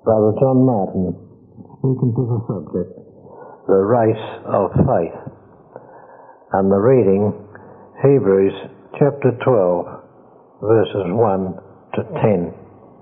Brother John Martin. Speaking to the subject. The race of faith. And the reading, Hebrews chapter 12, verses 1 to 10.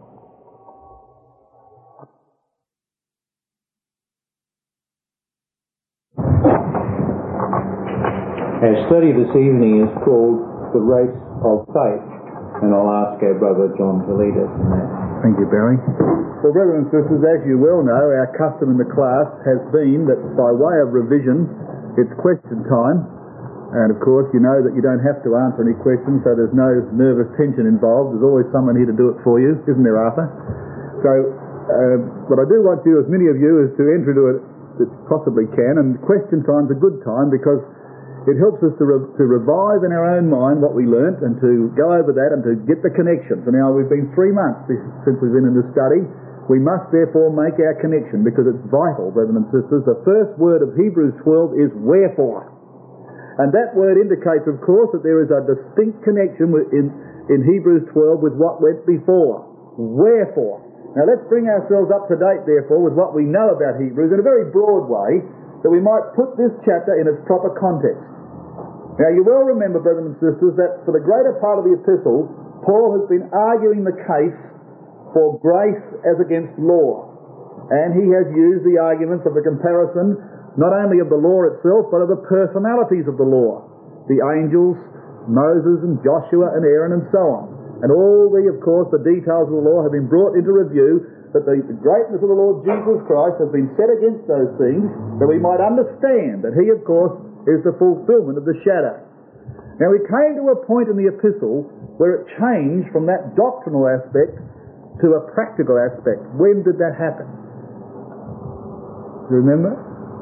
Our study this evening is called The Race of Faith, and I'll ask our brother John to lead us in that. Thank you, Barry. Well, brothers and sisters, as you well know, our custom in the class has been that by way of revision, it's question time. And of course, you know that you don't have to answer any questions, so there's no nervous tension involved. There's always someone here to do it for you, isn't there, Arthur? So, what I do want you, as many of you, is to enter into it as possibly can. And question time's a good time because it helps us to revive in our own mind what we learnt and to go over that and to get the connections. And now we've been 3 months since we've been in this study. We must therefore make our connection because it's vital, brothers and sisters. The first word of Hebrews 12 is wherefore. And that word indicates, of course, that there is a distinct connection in Hebrews 12 with what went before. Wherefore. Now let's bring ourselves up to date, therefore, with what we know about Hebrews in a very broad way, that we might put this chapter in its proper context. Now you will remember, brothers and sisters, that for the greater part of the epistle, Paul has been arguing the case for grace as against law. And he has used the arguments of the comparison not only of the law itself, but of the personalities of the law. The angels, Moses and Joshua and Aaron and so on. And all of course, the details of the law have been brought into review, that the greatness of the Lord Jesus Christ has been set against those things, that we might understand that he, of course, is the fulfillment of the shadow. Now we came to a point in the epistle where it changed from that doctrinal aspect to a practical aspect. When did that happen? Do you remember?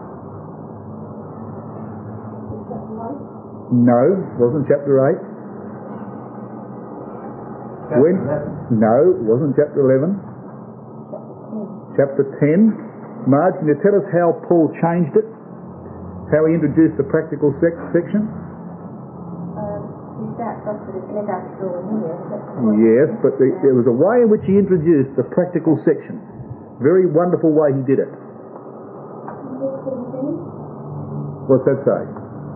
No, it wasn't chapter 8. When? No, it wasn't chapter 11. Chapter 10. Marge, can you tell us how Paul changed it? How he introduced the practical section? Yes, but there was a way in which he introduced the practical section. Very wonderful way he did it. What's that say?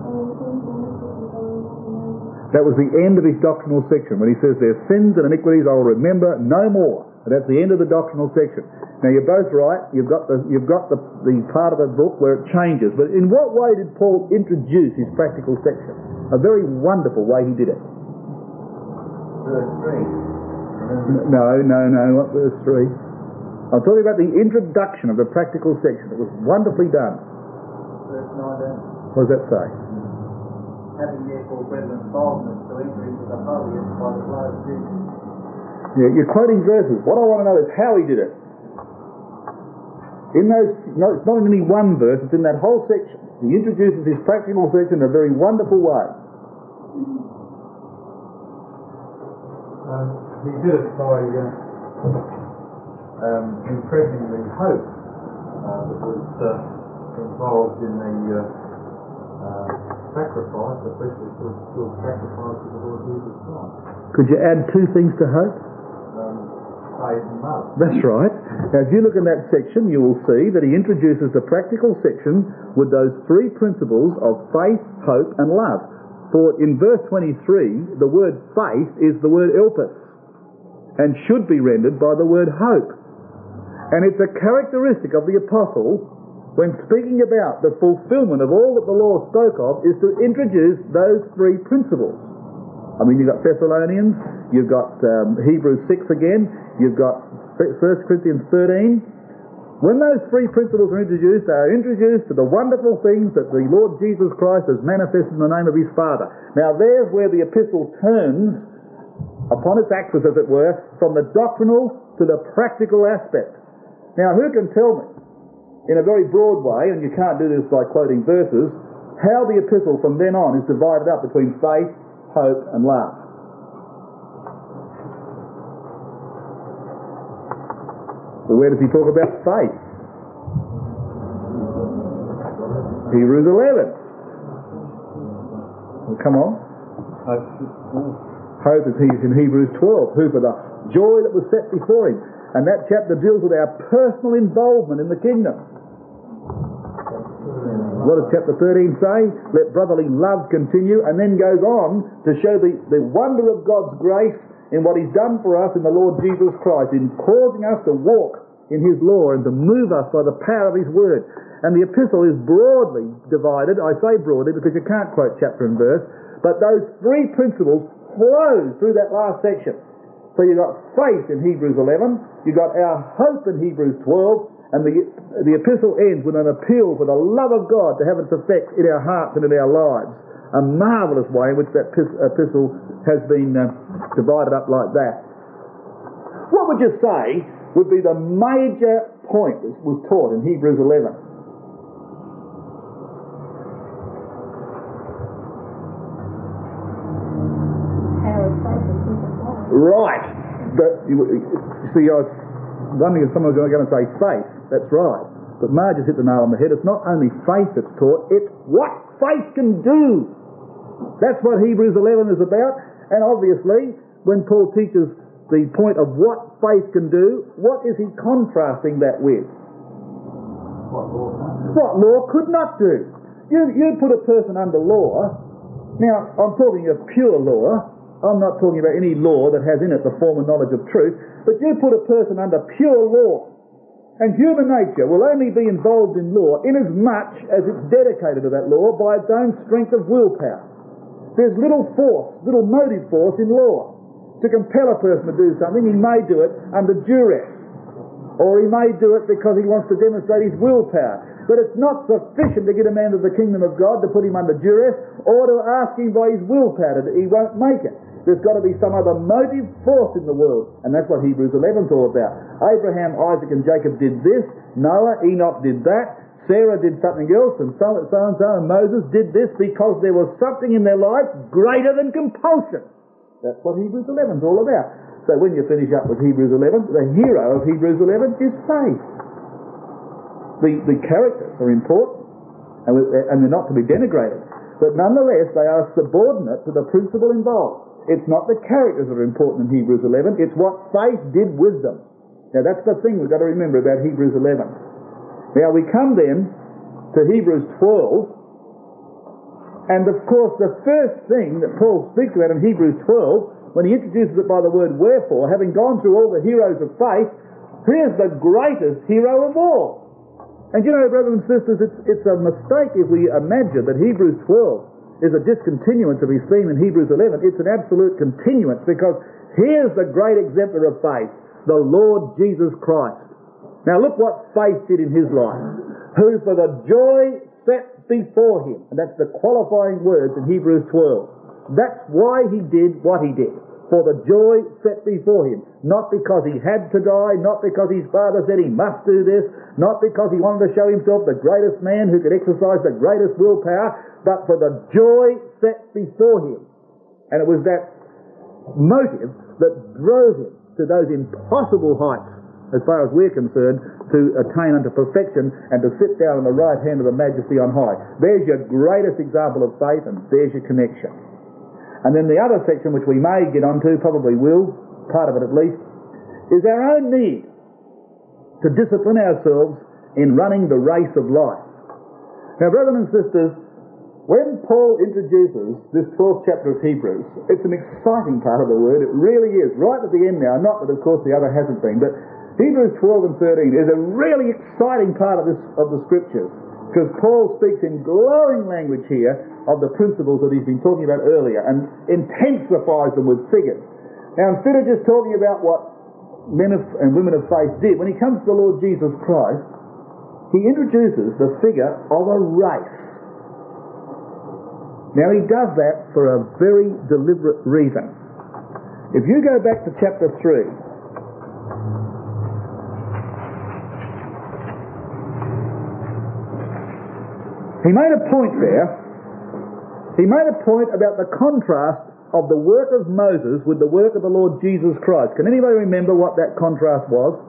That was the end of his doctrinal section, when he says, their sins and iniquities I will remember no more. And that's the end of the doctrinal section. Now you're both right. You've got the part of the book where it changes. But in what way did Paul introduce his practical section? A very wonderful way he did it. Verse 3. No, not verse 3. I'm talking about the introduction of the practical section. It was wonderfully done. Verse 19. What does that say? Having therefore, brethren, boldness to enter into the holiest by the blood of Jesus. Yeah, you're quoting verses. What I want to know is how he did it. It's not in any one verse, it's in that whole section. He introduces his practical section in a very wonderful way. He did it by impressing the hope that was involved in the sacrifice, especially to the sacrifice of the Lord Jesus Christ. Could you add 2 things to hope? Faith and love. That's right. Now, if you look in that section, you will see that he introduces the practical section with those 3 principles of faith, hope, and love. For in verse 23, the word faith is the word elpis, and should be rendered by the word hope. And it's a characteristic of the apostle, when speaking about the fulfillment of all that the law spoke of, is to introduce those 3 principles. I mean, you've got Thessalonians, you've got Hebrews 6 again, you've got 1 Corinthians 13. When those 3 principles are introduced, they are introduced to the wonderful things that the Lord Jesus Christ has manifested in the name of his Father. Now there's where the epistle turns upon its axis, as it were, from the doctrinal to the practical aspect. Now who can tell me, in a very broad way, and you can't do this by quoting verses, how the epistle from then on is divided up between faith, hope and love? Well, where does he talk about faith? Hebrews 11. Well, come on. Hope is in Hebrews 12. Who for the joy that was set before him. And that chapter deals with our personal involvement in the kingdom. What does chapter 13 say? Let brotherly love continue, and then goes on to show the wonder of God's grace in what He's done for us in the Lord Jesus Christ, in causing us to walk in His law and to move us by the power of His word. And the epistle is broadly divided. I say broadly because you can't quote chapter and verse, but those three principles flow through that last section. So you've got faith in Hebrews 11, you've got our hope in Hebrews 12, and the epistle ends with an appeal for the love of God to have its effect in our hearts and in our lives. A marvellous way in which that epistle has been divided up like that. What would you say would be the major point that was taught in Hebrews 11? Right. But you see, I was wondering if someone was going to say faith. That's right. But Marge has hit the nail on the head. It's not only faith that's taught, it's what faith can do. That's what Hebrews 11 is about. And obviously, when Paul teaches the point of what faith can do, what is he contrasting that with? What law could not do. You put a person under law. Now, I'm talking of pure law. I'm not talking about any law that has in it the form and knowledge of truth. But you put a person under pure law. And human nature will only be involved in law inasmuch as it's dedicated to that law by its own strength of willpower. There's little force, little motive force in law. To compel a person to do something, he may do it under duress. Or he may do it because he wants to demonstrate his willpower. But it's not sufficient to get a man to the kingdom of God to put him under duress or to ask him by his willpower that he won't make it. There's got to be some other motive force in the world. And that's what Hebrews 11 is all about. Abraham, Isaac and Jacob did this. Noah, Enoch did that. Sarah did something else. And so and so. And Moses did this because there was something in their life greater than compulsion. That's what Hebrews 11 is all about. So when you finish up with Hebrews 11, the hero of Hebrews 11 is faith. The characters are important. And they're not to be denigrated. But nonetheless, they are subordinate to the principle involved. It's not the characters that are important in Hebrews 11, it's what faith did with them. Now that's the thing we've got to remember about Hebrews 11. Now we come then to Hebrews 12, and of course the first thing that Paul speaks about in Hebrews 12, when he introduces it by the word wherefore, having gone through all the heroes of faith, here's the greatest hero of all. And you know, brothers and sisters, it's a mistake if we imagine that Hebrews 12 is a discontinuance of his theme in Hebrews 11. It's an absolute continuance, because here's the great exemplar of faith, the Lord Jesus Christ. Now look what faith did in his life. Who for the joy set before him, and that's the qualifying words in Hebrews 12. That's why he did what he did. For the joy set before him. Not because he had to die, not because his father said he must do this, not because he wanted to show himself the greatest man who could exercise the greatest willpower, but for the joy set before him. And it was that motive that drove him to those impossible heights, as far as we're concerned, to attain unto perfection and to sit down on the right hand of the Majesty on high. There's your greatest example of faith, and there's your connection. And then the other section, which we may get onto, probably will, part of it at least, is our own need to discipline ourselves in running the race of life. Now, brothers and sisters, when Paul introduces this 12th chapter of Hebrews, it's an exciting part of the word. It really is. Right at the end now, not that of course the other hasn't been, but Hebrews 12 and 13 is a really exciting part of the scriptures, because Paul speaks in glowing language here of the principles that he's been talking about earlier and intensifies them with figures. Now, instead of just talking about what men and women of faith did, when he comes to the Lord Jesus Christ, he introduces the figure of a race. Now, he does that for a very deliberate reason. If you go back to chapter 3, he made a point there. He made a point about the contrast of the work of Moses with the work of the Lord Jesus Christ. Can anybody remember what that contrast was?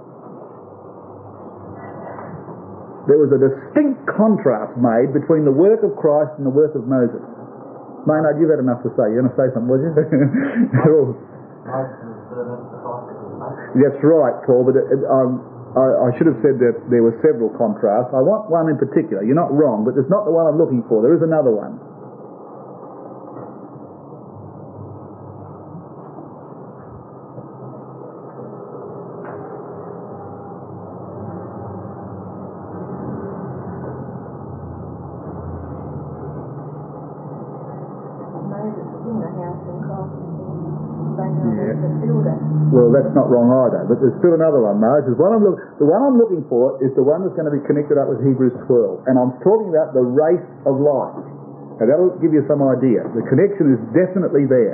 There was a distinct contrast made between the work of Christ and the work of Moses. Maynard, you've had enough to say. You're going to say something, would you? That's right, Paul, but I should have said that there were several contrasts. I want one in particular. You're not wrong, but it's not the one I'm looking for. There is another one. Well, that's not wrong either, but there's still another one, Moses. The one I'm looking for is the one that's going to be connected up with Hebrews 12, and I'm talking about the race of life. Now that'll give you some idea. The connection is definitely there.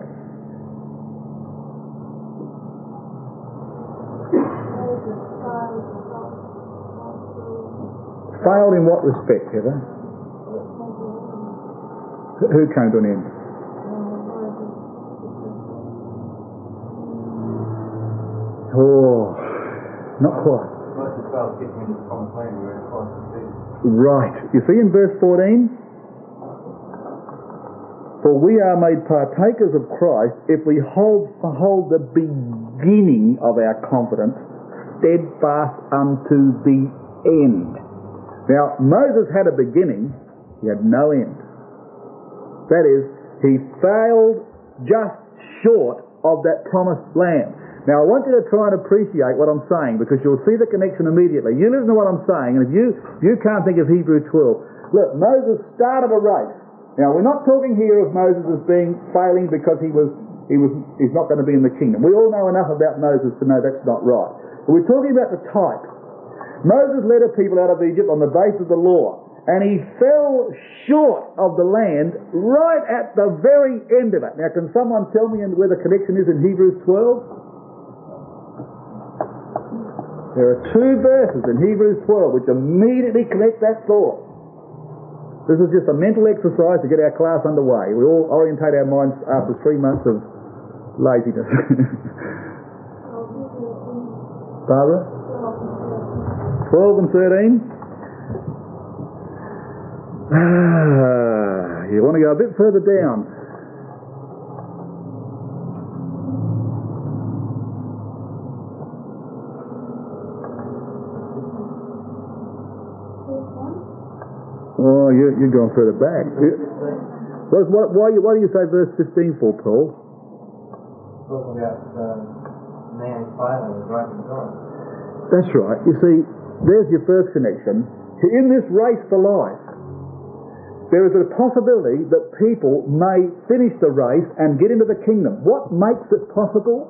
Failed in what respect, Heather? Who came to an end? Oh, not quite. Right. You see in verse 14? For we are made partakers of Christ if we hold the beginning of our confidence steadfast unto the end. Now, Moses had a beginning, he had no end. That is, he failed just short of that promised land. Now, I want you to try and appreciate what I'm saying, because you'll see the connection immediately. You listen to what I'm saying, and if you can't think of Hebrews 12, look, Moses started a race. Now, we're not talking here of Moses as failing because he's not going to be in the kingdom. We all know enough about Moses to know that's not right. But we're talking about the type. Moses led a people out of Egypt on the basis of the law, and he fell short of the land right at the very end of it. Now, can someone tell me where the connection is in Hebrews 12? There are two verses in Hebrews 12 which immediately connect that thought. This is just a mental exercise to get our class underway. We all orientate our minds after 3 months of laziness. Barbara? 12 and 13? You want to go a bit further down. Oh, you're going further back. Why do you say verse 15 for, Paul? Talking about man failing is right with God. That's right. You see, there's your first connection. In this race for life, there is a possibility that people may finish the race and get into the kingdom. What makes it possible?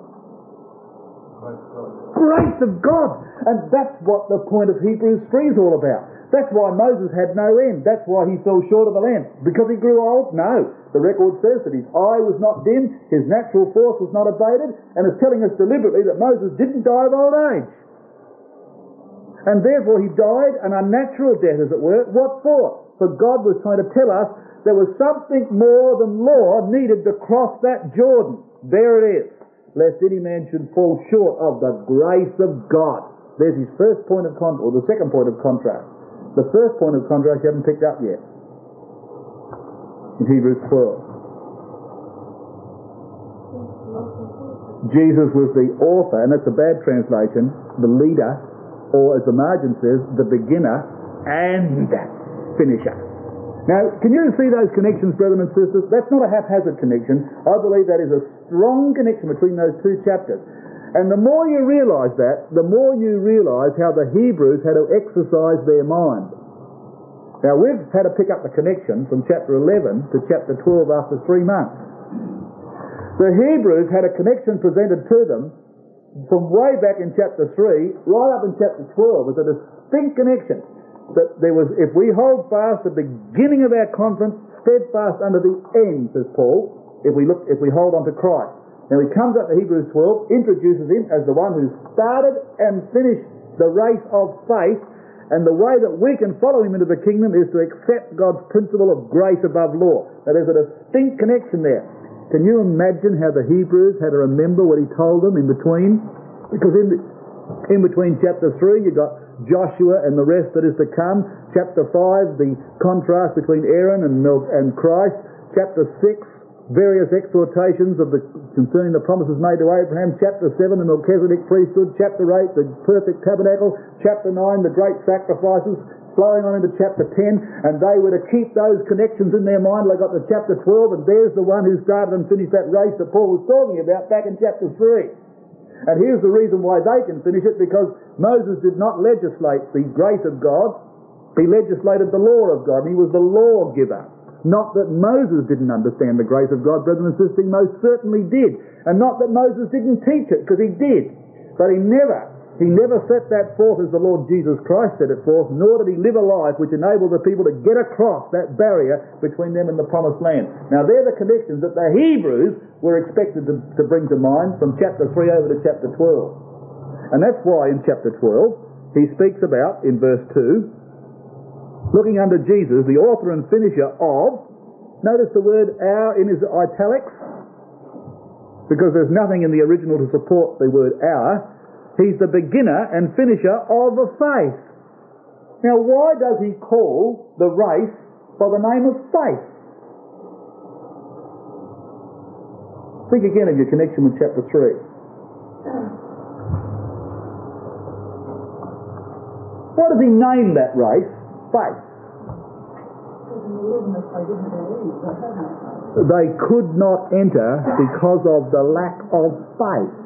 Grace of God. And that's what the point of Hebrews 3 is all about. That's why Moses had no end. That's why he fell short of the land. Because he grew old? No. The record says that his eye was not dim, his natural force was not abated, and it's telling us deliberately that Moses didn't die of old age. And therefore he died an unnatural death, as it were. What for? For God was trying to tell us there was something more than law needed to cross that Jordan. There it is. Lest any man should fall short of the grace of God. There's his first point of contrast, or the second point of contrast. The first point of contrast you haven't picked up yet. In Hebrews 12. Jesus was the author, and that's a bad translation, the leader, or as the margin says, the beginner and finisher. Now, can you see those connections, brethren and sisters? That's not a haphazard connection. I believe that is a strong connection between those two chapters. And the more you realise that, the more you realise how the Hebrews had to exercise their mind. Now, we've had to pick up the connection from chapter 11 to chapter 12 after 3 months. The Hebrews had a connection presented to them from way back in chapter 3 right up in chapter 12 with a distinct connection. That there was, if we hold fast the beginning of our conference, steadfast unto the end, says Paul, if we hold on to Christ. Now he comes up to Hebrews 12, introduces him as the one who started and finished the race of faith, and the way that we can follow him into the kingdom is to accept God's principle of grace above law. Now there's a distinct connection there. Can you imagine how the Hebrews had to remember what he told them in between? Because in between chapter 3 you got Joshua and the rest that is to come. Chapter 5, the contrast between Aaron and Christ. Chapter 6, various exhortations concerning the promises made to Abraham, chapter 7, the Melchizedek priesthood, chapter 8, the perfect tabernacle, chapter 9, the great sacrifices, flowing on into chapter 10, and they were to keep those connections in their mind. They got to chapter 12, and there's the one who started and finished that race that Paul was talking about back in chapter 3. And here's the reason why they can finish it, because Moses did not legislate the grace of God, he legislated the law of God, and he was the lawgiver. Not that Moses didn't understand the grace of God, brothers and sisters, he most certainly did. And not that Moses didn't teach it, because he did. But he never set that forth as the Lord Jesus Christ set it forth, nor did he live a life which enabled the people to get across that barrier between them and the promised land. Now they're the connections that the Hebrews were expected to bring to mind from chapter 3 over to chapter 12. And that's why in chapter 12 he speaks about, in verse 2, looking unto Jesus, the author and finisher of, notice the word our in his italics, because there's nothing in the original to support the word our. He's the beginner and finisher of the faith. Now, why does he call the race by the name of faith? Think again of your connection with chapter 3. Why does he name that race faith? They could not enter because of the lack of faith.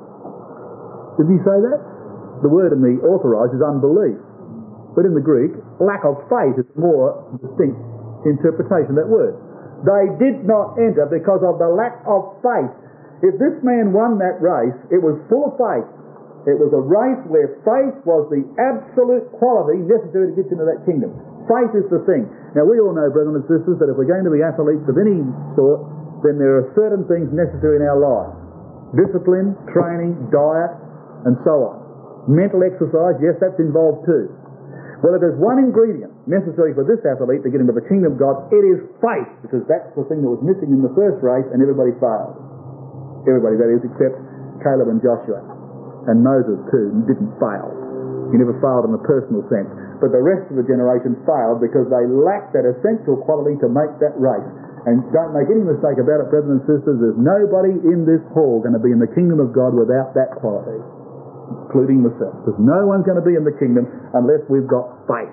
Did he say that? The word in the authorised is unbelief. But in the Greek, lack of faith is a more distinct interpretation of that word. They did not enter because of the lack of faith. If this man won that race, it was full of faith. It was a race where faith was the absolute quality necessary to get into that kingdom. Faith is the thing. Now we all know, brothers and sisters, that if we're going to be athletes of any sort, then there are certain things necessary in our life. Discipline, training, diet, and so on. Mental exercise, yes, that's involved too. Well, if there's one ingredient necessary for this athlete to get into the kingdom of God, it is faith, because that's the thing that was missing in the first race, and everybody failed. Everybody, that is, except Caleb and Joshua. And Moses too didn't fail. He never failed in a personal sense. But the rest of the generation failed because they lacked that essential quality to make that race. And don't make any mistake about it, brothers and sisters, there's nobody in this hall going to be in the kingdom of God without that quality, including myself. There's no one's going to be in the kingdom unless we've got faith.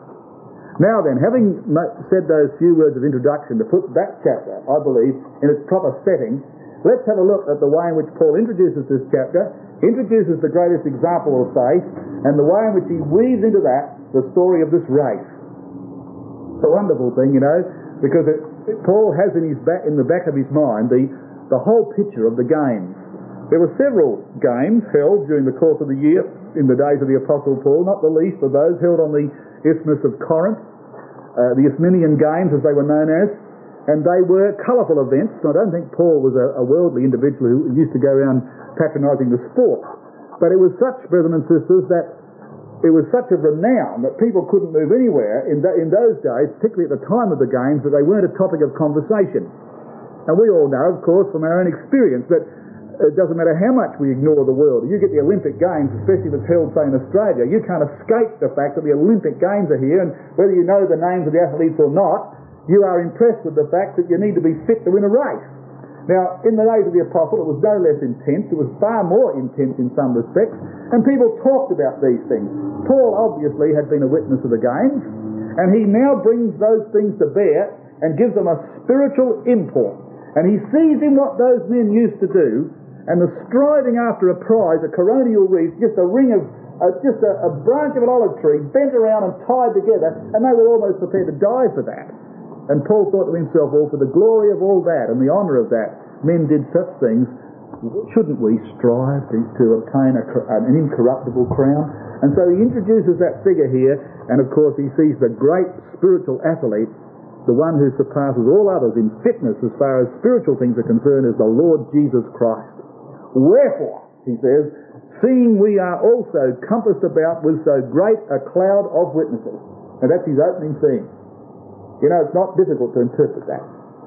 Now then, having said those few words of introduction to put that chapter, I believe, in its proper setting, let's have a look at the way in which Paul introduces this chapter, introduces the greatest example of faith, and the way in which he weaves into that the story of this race. It's a wonderful thing, you know, because Paul has in the back of his mind the whole picture of the games. There were several games held during the course of the year in the days of the Apostle Paul, not the least of those held on the Isthmus of Corinth, the Isthmian Games as they were known as, and they were colourful events. I don't think Paul was a worldly individual who used to go around patronising the sport, but it was such, brothers and sisters, that it was such a renown that people couldn't move anywhere in those days, particularly at the time of the games, that they weren't a topic of conversation. And we all know, of course, from our own experience, that it doesn't matter how much we ignore the world. You get the Olympic Games, especially if it's held, say, in Australia, you can't escape the fact that the Olympic Games are here, and whether you know the names of the athletes or not, you are impressed with the fact that you need to be fit to win a race. Now, in the days of the Apostle, it was no less intense. It was far more intense in some respects, and people talked about these things. Paul obviously had been a witness of the games, and he now brings those things to bear and gives them a spiritual import. And he sees in what those men used to do, and the striving after a prize, a coronial wreath, just a ring of, just a branch of an olive tree bent around and tied together, and they were almost prepared to die for that. And Paul thought to himself, well, for the glory of all that and the honour of that, men did such things, shouldn't we strive to obtain an incorruptible crown? And so he introduces that figure here, and of course he sees the great spiritual athlete, the one who surpasses all others in fitness as far as spiritual things are concerned, is the Lord Jesus Christ. Wherefore, he says, seeing we are also compassed about with so great a cloud of witnesses. And that's his opening theme. You know, it's not difficult to interpret that.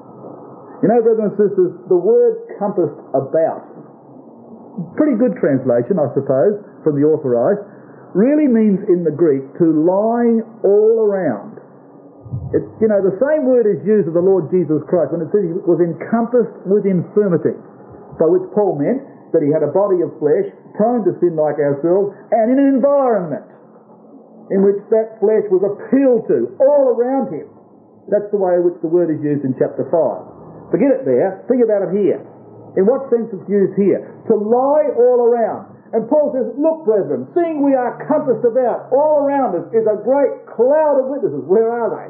You know, brothers and sisters, the word compassed about, pretty good translation, I suppose, from the authorised, really means in the Greek to lie all around. It's, the same word is used of the Lord Jesus Christ when it says he was encompassed with infirmity, by which Paul meant that he had a body of flesh, prone to sin like ourselves, and in an environment in which that flesh was appealed to all around him. That's the way in which the word is used in chapter 5. Forget it there, think about it here. In what sense it's used here? To lie all around. And Paul says, look, brethren, seeing we are compassed about all around us is a great cloud of witnesses. Where are they?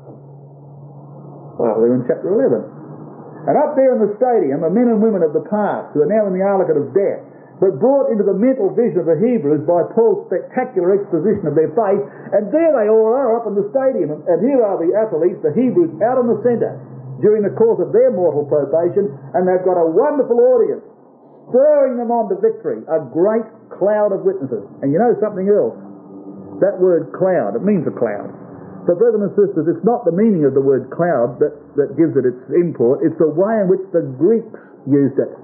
Well, they're in chapter 11. And up there in the stadium are men and women of the past who are now in the arrogance of death, but brought into the mental vision of the Hebrews by Paul's spectacular exposition of their faith. And there they all are up in the stadium. And here are the athletes, the Hebrews, out in the centre during the course of their mortal probation. And they've got a wonderful audience stirring them on to victory, a great cloud of witnesses. And you know something else? That word cloud, it means a cloud. But brothers and sisters, it's not the meaning of the word cloud that gives it its import, it's the way in which the Greeks used it.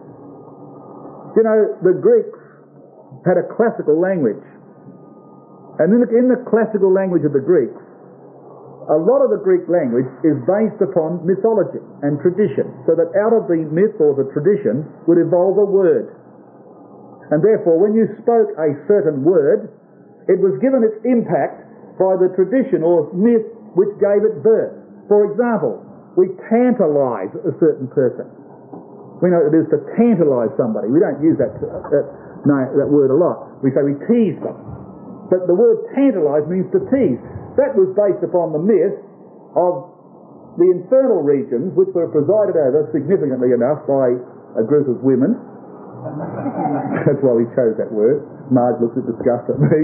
The Greeks had a classical language. And in the classical language of the Greeks, a lot of the Greek language is based upon mythology and tradition, so that out of the myth or the tradition would evolve a word. And therefore, when you spoke a certain word, it was given its impact by the tradition or myth which gave it birth. For example, we tantalise a certain person. We know what it is to tantalise somebody. We don't use that word a lot. We say we tease them. But the word tantalise means to tease. That was based upon the myth of the infernal regions, which were presided over, significantly enough, by a group of women. That's why we chose that word. Marge looks at disgust at me.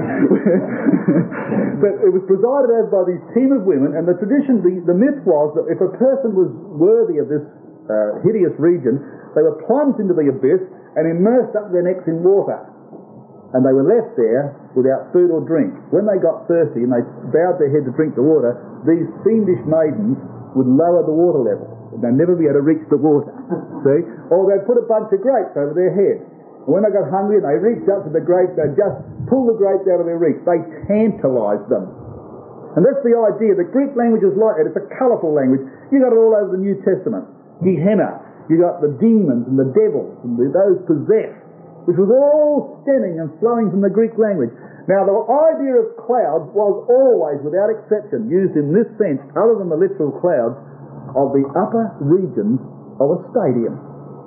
But it was presided over by these team of women, and the tradition, the myth was that if a person was worthy of this hideous region, they were plunged into the abyss and immersed up to their necks in water. And they were left there without food or drink. When they got thirsty and they bowed their head to drink the water, these fiendish maidens would lower the water level. They'd never be able to reach the water. See? Or they'd put a bunch of grapes over their head. And when they got hungry and they reached up to the grapes, they'd just pull the grapes out of their reach. They tantalised them. And that's the idea. The Greek language is like it. It's a colourful language. You got it all over the New Testament. Gehenna. You got the demons and the devils and those possessed, which was all stemming and flowing from the Greek language. Now, the idea of clouds was always, without exception, used in this sense, other than the literal clouds, of the upper regions of a stadium.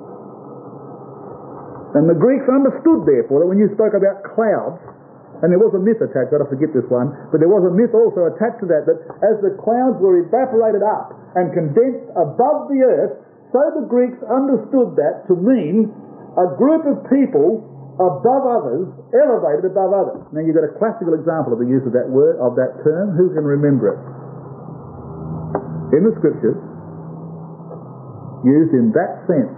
And the Greeks understood, therefore, that when you spoke about clouds, and there was a myth attached, I forget this one, but there was a myth also attached to that as the clouds were evaporated up and condensed above the earth, so the Greeks understood that to mean a group of people above others, elevated above others. Now you've got a classical example of the use of that word, of that term. Who can remember it? In the Scriptures, used in that sense.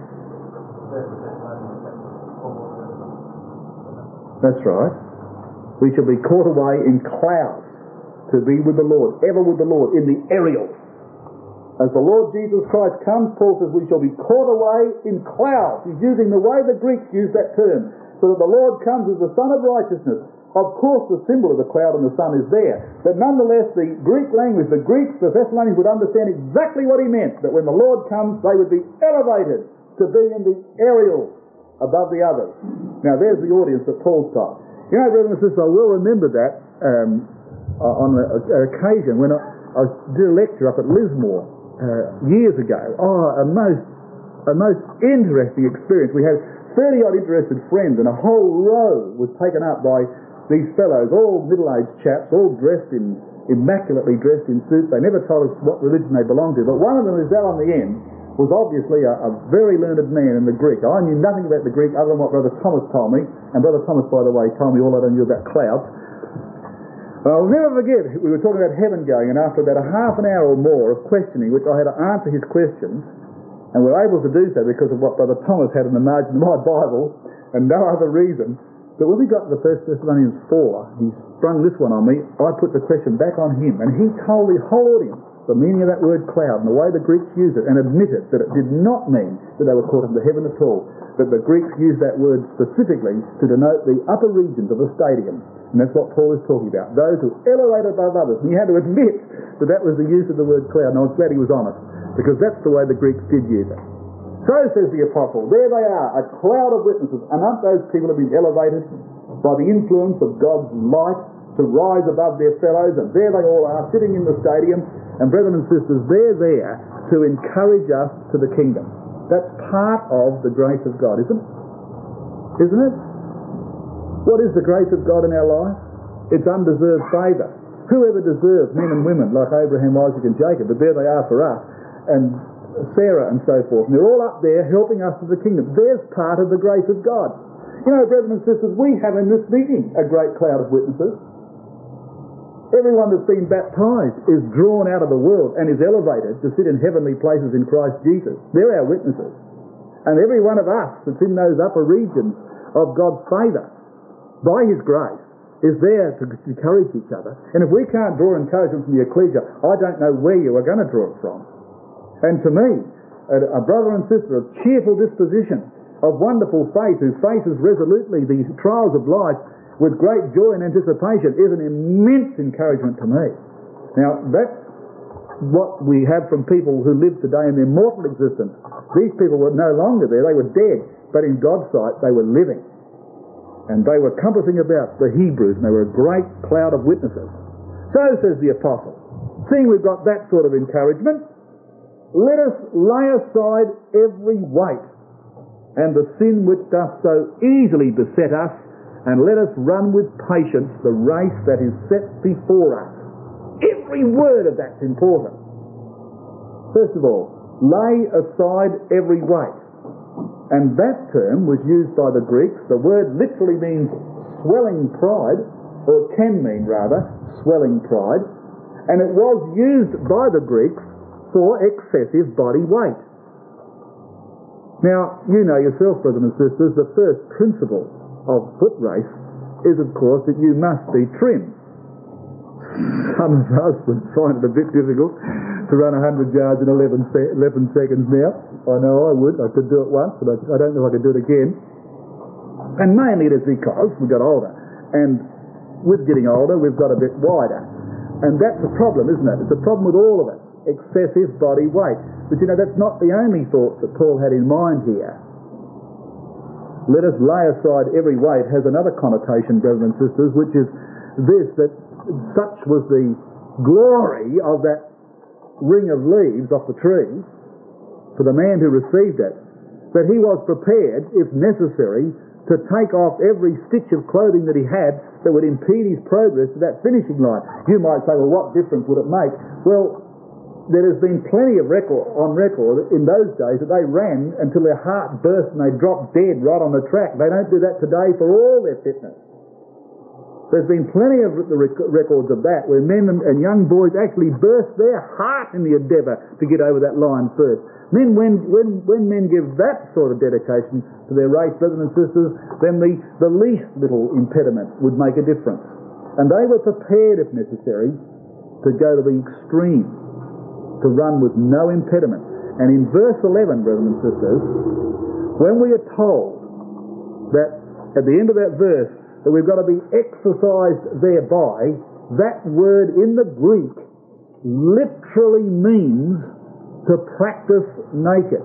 That's right. We shall be caught away in clouds to be with the Lord, ever with the Lord, in the aerials. As the Lord Jesus Christ comes, Paul says we shall be caught away in clouds. He's using the way the Greeks used that term, so that the Lord comes as the Son of Righteousness. Of course, the symbol of the cloud and the sun is there, but nonetheless, the Greek language, the Greeks, the Thessalonians would understand exactly what he meant, that when the Lord comes, they would be elevated to be in the aerials above the others. Now, there's the audience that Paul's got. You know, brothers and sisters, I will remember that on an occasion when I did a lecture up at Lismore years ago. A most interesting experience. We had 30-odd interested friends, and a whole row was taken up by these fellows, all middle-aged chaps, all immaculately dressed in suits. They never told us what religion they belonged to, but one of them, who's out on the end, was obviously a very learned man in the Greek. I knew nothing about the Greek other than what Brother Thomas told me, and Brother Thomas, by the way, told me all I knew about clouds. I'll never forget, we were talking about heaven going, and after about a half an hour or more of questioning, which I had to answer his questions, and we were able to do so because of what Brother Thomas had in the margin of my Bible, and no other reason. But when we got to the 1 Thessalonians 4, he sprung this one on me. I put the question back on him, and he told the whole audience the meaning of that word cloud and the way the Greeks used it, and admitted that it did not mean that they were caught into heaven at all, that the Greeks used that word specifically to denote the upper regions of a stadium. And that's what Paul is talking about, those who elevate above others. And he had to admit that that was the use of the word cloud, and I was glad he was honest, because that's the way the Greeks did use it. So says the apostle, there they are, a cloud of witnesses, and aren't those people have been elevated by the influence of God's light to rise above their fellows, and there they all are, sitting in the stadium, and brethren and sisters, they're there to encourage us to the kingdom. That's part of the grace of God, isn't it? Isn't it? What is the grace of God in our life? It's undeserved favour. Whoever deserves men and women like Abraham, Isaac and Jacob, but there they are for us, and Sarah and so forth, and they're all up there helping us to the kingdom. There's part of the grace of God. You know, brethren and sisters, we have in this meeting a great cloud of witnesses. Everyone that's been baptised is drawn out of the world and is elevated to sit in heavenly places in Christ Jesus. They're our witnesses. And every one of us that's in those upper regions of God's favour, by His grace, is there to encourage each other. And if we can't draw encouragement from the ecclesia, I don't know where you are going to draw it from. And to me, a brother and sister of cheerful disposition, of wonderful faith, who faces resolutely the trials of life with great joy and anticipation, is an immense encouragement to me. Now, that's what we have from people who live today in their mortal existence. These people were no longer there, they were dead, but in God's sight they were living. And they were compassing about the Hebrews, and they were a great cloud of witnesses. So says the apostle, seeing we've got that sort of encouragement, let us lay aside every weight and the sin which doth so easily beset us, and let us run with patience the race that is set before us. Every word of that's important. First of all, lay aside every weight. And that term was used by the Greeks. The word literally means swelling pride, or it can mean rather, swelling pride. And it was used by the Greeks for excessive body weight. Now, you know yourself, brothers and sisters, the first principle of foot race is, of course, that you must be trim. Some of us would find it a bit difficult to run 100 yards in 11 seconds now. I know I would. I could do it once, but I don't know if I could do it again. And mainly it is because we got older. And with getting older, we've got a bit wider. And that's a problem, isn't it? It's a problem with all of us. Excessive body weight. But you know, that's not the only thought that Paul had in mind here. Let us lay aside every weight has another connotation, brothers and sisters, which is this, that such was the glory of that ring of leaves off the tree for the man who received it, that he was prepared, if necessary, to take off every stitch of clothing that he had that would impede his progress to that finishing line. You might say, well, what difference would it make? Well, there has been plenty of on record in those days that they ran until their heart burst and they dropped dead right on the track. They don't do that today for all their fitness. There's been plenty of the records of that, where men and young boys actually burst their heart in the endeavour to get over that line first. When men give that sort of dedication to their race, brothers and sisters, then the least little impediment would make a difference. And they were prepared, if necessary, to go to the extreme, to run with no impediment. And in verse 11, brothers and sisters, when we are told that at the end of that verse, that we've got to be exercised thereby, that word in the Greek literally means to practice naked.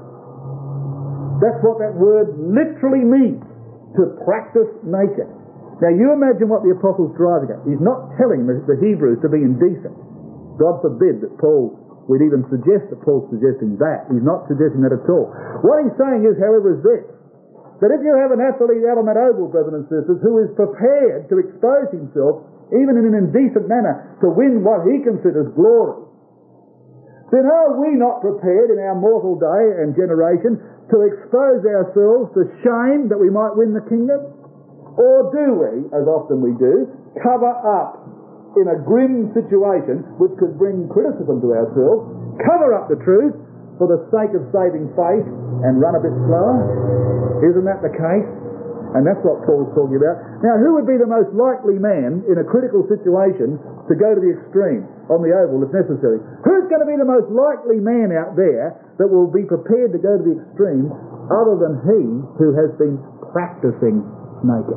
That's what that word literally means, to practice naked. Now you imagine what the apostle's driving at. He's not telling the Hebrews to be indecent. God forbid that Paul would even suggest that Paul's suggesting that. He's not suggesting that at all. What he's saying is, however, is this: that if you have an athlete out on that oval, brothers and sisters, who is prepared to expose himself, even in an indecent manner, to win what he considers glory, then are we not prepared in our mortal day and generation to expose ourselves to shame that we might win the kingdom? Or do we, as often we do, cover up in a grim situation which could bring criticism to ourselves, cover up the truth for the sake of saving face and run a bit slower? Isn't that the case? And that's what Paul's talking about. Now, who would be the most likely man in a critical situation to go to the extreme on the oval if necessary? Who's going to be the most likely man out there that will be prepared to go to the extreme other than he who has been practicing naked?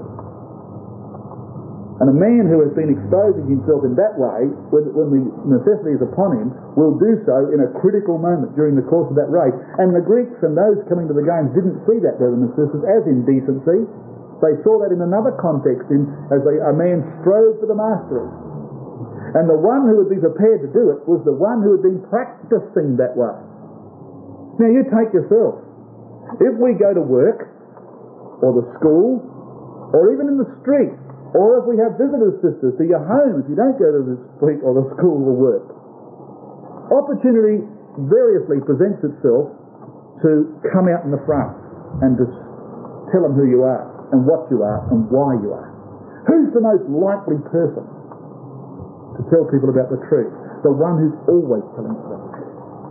And a man who has been exposing himself in that way, when the necessity is upon him, will do so in a critical moment during the course of that race. And the Greeks and those coming to the games didn't see that, brothers and sisters, as indecency. They saw that in another context, as a man strove for the mastery. And the one who would be prepared to do it was the one who had been practicing that way. Now you take yourself. If we go to work, or the school, or even in the street, or if we have visitors, sisters, to your home, if you don't go to the street or the school or work, opportunity variously presents itself to come out in the front and to tell them who you are and what you are and why you are. Who's the most likely person to tell people about the truth? The one who's always telling people about the truth.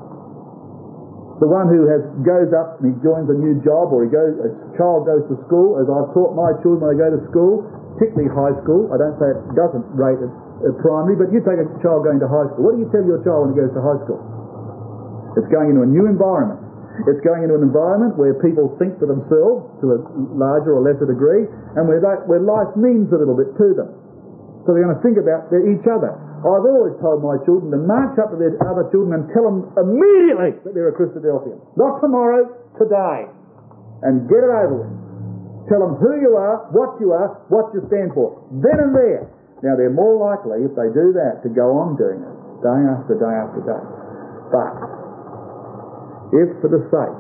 The one who goes up and he joins a new job, or a child goes to school, as I've taught my children when they go to school, particularly high school. I don't say it doesn't rate at primary, but you take a child going to high school. What do you tell your child when he goes to high school? It's going into a new environment. It's going into an environment where people think for themselves to a larger or lesser degree, and where life means a little bit to them. So they're going to think about each other. I've always told my children to march up to their other children and tell them immediately that they're a Christadelphian. Not tomorrow, today. And get it over with. Tell them who you are, what you stand for. Then and there. Now they're more likely, if they do that, to go on doing it, day after day after day. But if for the sake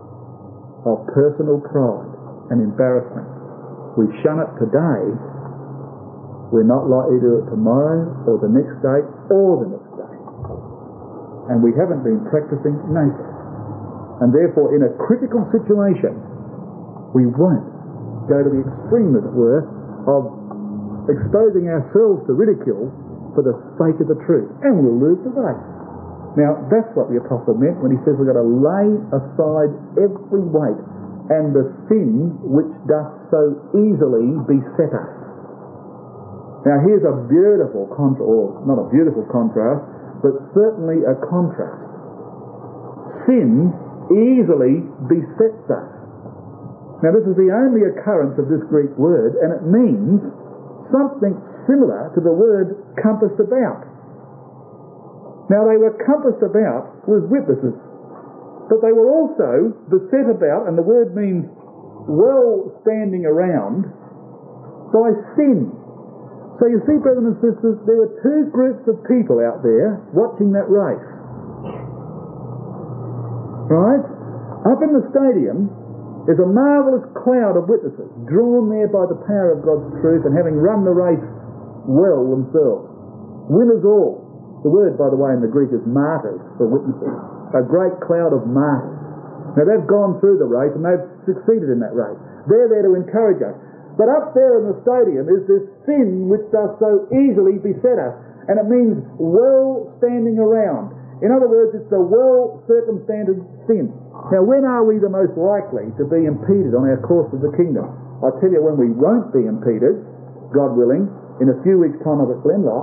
of personal pride and embarrassment we shun it today, we're not likely to do it tomorrow or the next day or the next day. And we haven't been practicing naked. And therefore in a critical situation we won't go to the extreme, as it were, of exposing ourselves to ridicule for the sake of the truth. And we'll lose the race. Now, that's what the apostle meant when he says we've got to lay aside every weight and the sin which doth so easily beset us. Now, here's a beautiful contrast, or not a beautiful contrast, but certainly a contrast. Sin easily besets us. Now, this is the only occurrence of this Greek word, and it means something similar to the word compassed about. Now, they were compassed about with witnesses, but they were also beset about, and the word means well standing around, by sin. So you see, brothers and sisters, there were two groups of people out there watching that race. Right? Up in the stadium, there's a marvellous cloud of witnesses drawn there by the power of God's truth and having run the race well themselves. Winners all. The word, by the way, in the Greek is martyrs for witnesses. A great cloud of martyrs. Now they've gone through the race and they've succeeded in that race. They're there to encourage us. But up there in the stadium is this sin which does so easily beset us. And it means well standing around. In other words, it's a well-circumstanted sin. Now, when are we the most likely to be impeded on our course of the kingdom? I tell you when we won't be impeded, God willing, in a few weeks' time up at Glenlock.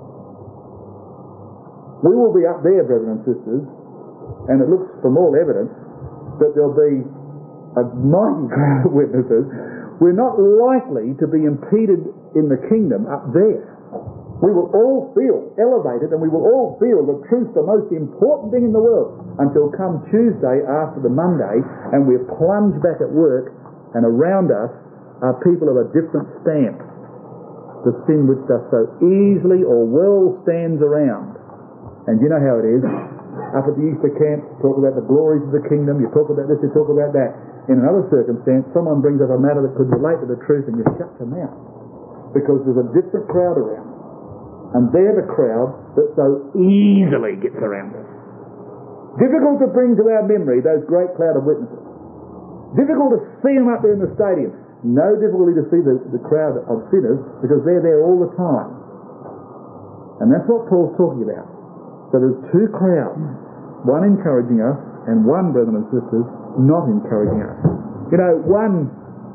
We will be up there, brothers and sisters, and it looks from all evidence that there'll be a mighty crowd of witnesses. We're not likely to be impeded in the kingdom up there. We will all feel elevated and we will all feel the truth, the most important thing in the world, until come Tuesday after the Monday and we're plunged back at work and around us are people of a different stamp. The sin which does so easily or well stands around. And you know how it is. Up at the Easter camp, talk about the glories of the kingdom, you talk about this, you talk about that. In another circumstance, someone brings up a matter that could relate to the truth and you shut your mouth. Because there's a different crowd around. And they're the crowd that so easily gets around us. Difficult to bring to our memory those great cloud of witnesses. Difficult to see them up there in the stadium. No difficulty to see the crowd of sinners because they're there all the time. And that's what Paul's talking about. So there's two crowds, one encouraging us and one, brothers and sisters, not encouraging us. You know, one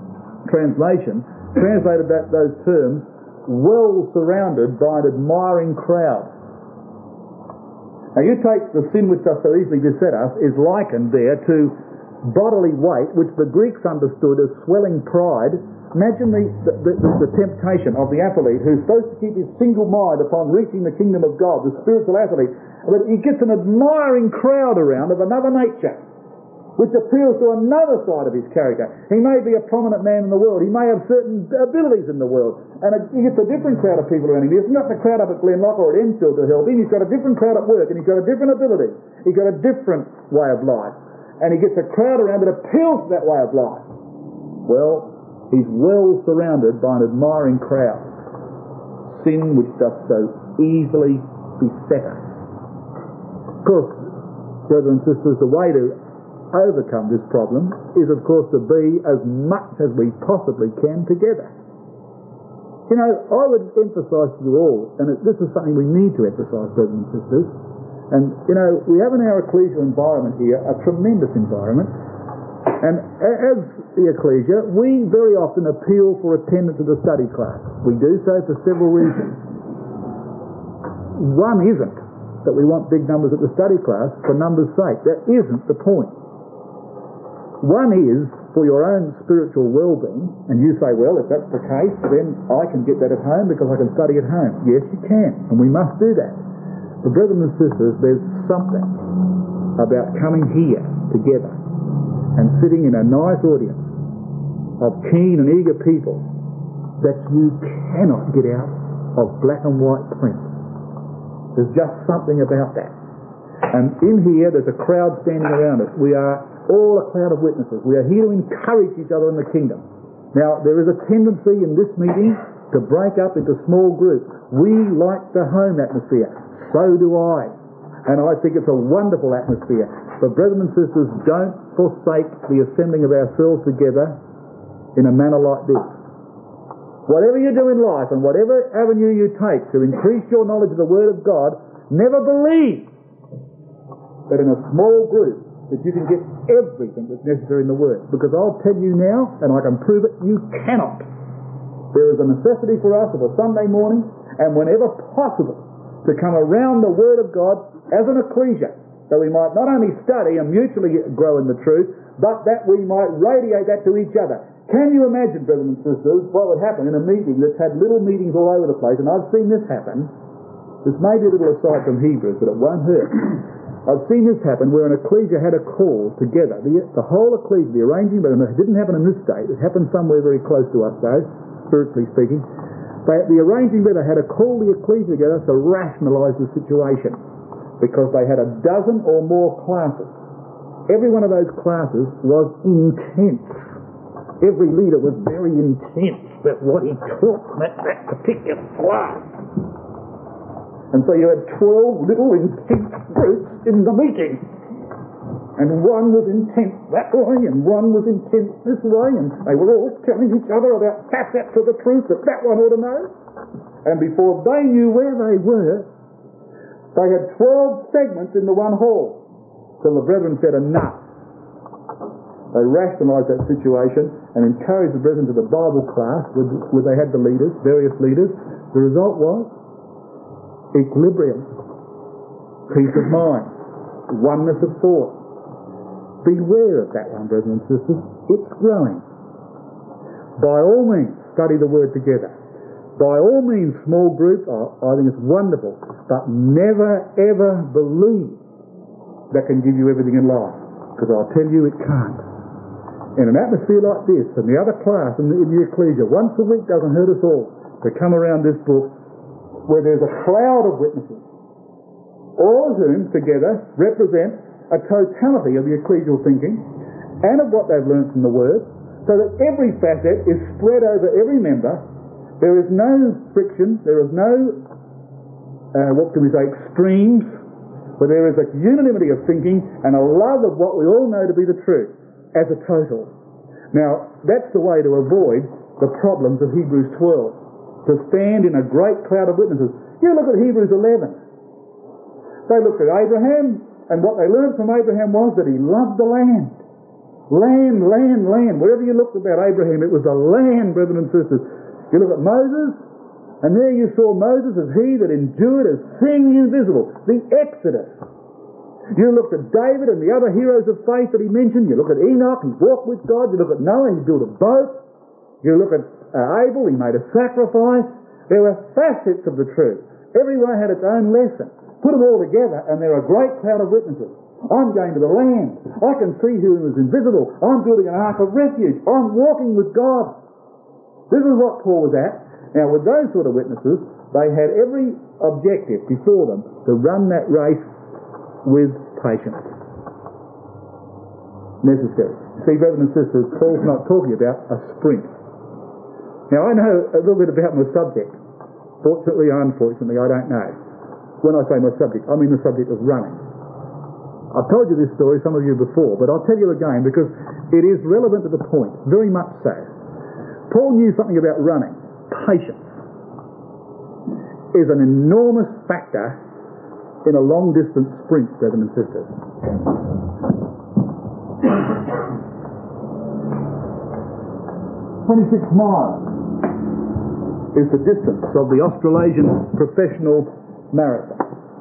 translation translated those terms, well surrounded by an admiring crowd. Now you take the sin which does so easily beset us is likened there to bodily weight, which the Greeks understood as swelling pride. Imagine the temptation of the athlete who's supposed to keep his single mind upon reaching the kingdom of God, the spiritual athlete, but he gets an admiring crowd around of another nature, which appeals to another side of his character. He may be a prominent man in the world, he may have certain abilities in the world, and he gets a different crowd of people around him. He's not the crowd up at Glenlock or at Enfield to help him, he's got a different crowd at work, and he's got a different ability, he's got a different way of life, and he gets a crowd around that appeals to that way of life. Well, he's well surrounded by an admiring crowd. Sin which does so easily beset us. Of course, brothers and sisters, the way to overcome this problem is, of course, to be as much as we possibly can together. You know, I would emphasise to you all, and this is something we need to emphasise, brothers and sisters, and, you know, we have in our ecclesial environment here a tremendous environment, and as the ecclesia, we very often appeal for attendance at the study class. We do so for several reasons. One isn't that we want big numbers at the study class for numbers' sake. That isn't the point. One is for your own spiritual well-being, and you say, well, if that's the case, then I can get that at home because I can study at home. Yes, you can, and we must do that. But brothers and sisters, there's something about coming here together and sitting in a nice audience of keen and eager people that you cannot get out of black and white print. There's just something about that. And in here, there's a crowd standing around us. We are all a cloud of witnesses. We are here to encourage each other in the kingdom. Now, there is a tendency in this meeting to break up into small groups. We like the home atmosphere. So do I. And I think it's a wonderful atmosphere. But brothers and sisters, don't forsake the assembling of ourselves together in a manner like this. Whatever you do in life and whatever avenue you take to increase your knowledge of the Word of God, never believe that in a small group that you can get everything that's necessary in the Word. Because I'll tell you now, and I can prove it, you cannot. There is a necessity for us of a Sunday morning, and whenever possible, to come around the Word of God as an ecclesia, that we might not only study and mutually grow in the truth, but that we might radiate that to each other. Can you imagine, brothers and sisters, what would happen in a meeting that's had little meetings all over the place, and I've seen this happen. This may be a little aside from Hebrews, but it won't hurt. I've seen this happen where an ecclesia had a call together. The whole ecclesia, the arranging, but it didn't happen in this state. It happened somewhere very close to us, though, spiritually speaking. The arranging brother had to call the ecclesia together to rationalise the situation, because they had a dozen or more classes. Every one of those classes was intense. Every leader was very intense about what he taught at that particular class. And so you had 12 little intense groups in the meeting. And one was intense that way, and one was intense this way, and they were all telling each other about facets of the truth that one ought to know. And before they knew where they were, they had 12 segments in the one hall. So the brethren said, enough. They rationalised that situation and encouraged the brethren to the Bible class where they had the leaders, various leaders. The result was equilibrium, peace of mind, oneness of thought. Beware of that one, brothers and sisters. It's growing. By all means, study the Word together. By all means, small groups, I think it's wonderful, but never ever believe that can give you everything in life, because I'll tell you it can't. In an atmosphere like this, and the other class in the ecclesia, once a week doesn't hurt us all to come around this book where there's a cloud of witnesses, all of whom together represent a totality of the ecclesial thinking and of what they've learned from the Word, so that every facet is spread over every member. There is no friction, there is no, extremes, but there is a unanimity of thinking and a love of what we all know to be the truth as a total. Now, that's the way to avoid the problems of Hebrews 12, to stand in a great cloud of witnesses. You look at Hebrews 11. They looked at Abraham, and what they learned from Abraham was that he loved the land. Land, land, land. Wherever you looked about Abraham, it was the land, brethren and sisters. You look at Moses, and there you saw Moses as he that endured as seeing the invisible, the Exodus. You looked at David and the other heroes of faith that he mentioned. You look at Enoch, he walked with God. You look at Noah, he built a boat. You look at Abel, he made a sacrifice. There were facets of the truth. Every one had its own lesson. Put them all together and they're a great cloud of witnesses. I'm going to the land. I can see who is invisible. I'm building an ark of refuge. I'm walking with God. This is what Paul was at. Now with those sort of witnesses, they had every objective before them to run that race with patience. Necessary. See, brothers and sisters, Paul's not talking about a sprint. Now I know a little bit about my subject. Fortunately or unfortunately, I don't know. When I say my subject, I mean the subject of running. I've told you this story, some of you before, but I'll tell you again because it is relevant to the point, very much so. Paul knew something about running. Patience is an enormous factor in a long-distance sprint, brothers and sisters. 26 miles is the distance of the Australasian professional marathon.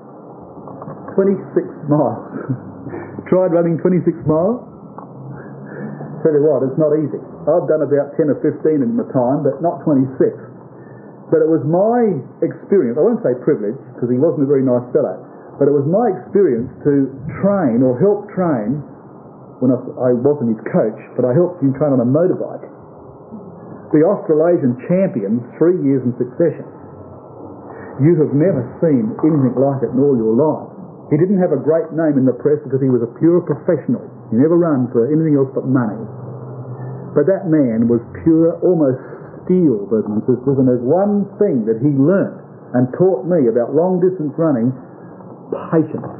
26 miles. Tried running 26 miles? Tell you what, it's not easy. I've done about 10 or 15 in my time, but not 26. But it was my experience, I won't say privilege, because he wasn't a very nice fellow, but it was my experience to train or help train, when I wasn't his coach, but I helped him train on a motorbike, the Australasian champion 3 years in succession. You have never seen anything like it in all your life. He didn't have a great name in the press because he was a pure professional. He never ran for anything else but money. But that man was pure, almost steel, brothers and sisters, and there's one thing that he learnt and taught me about long distance running: patience.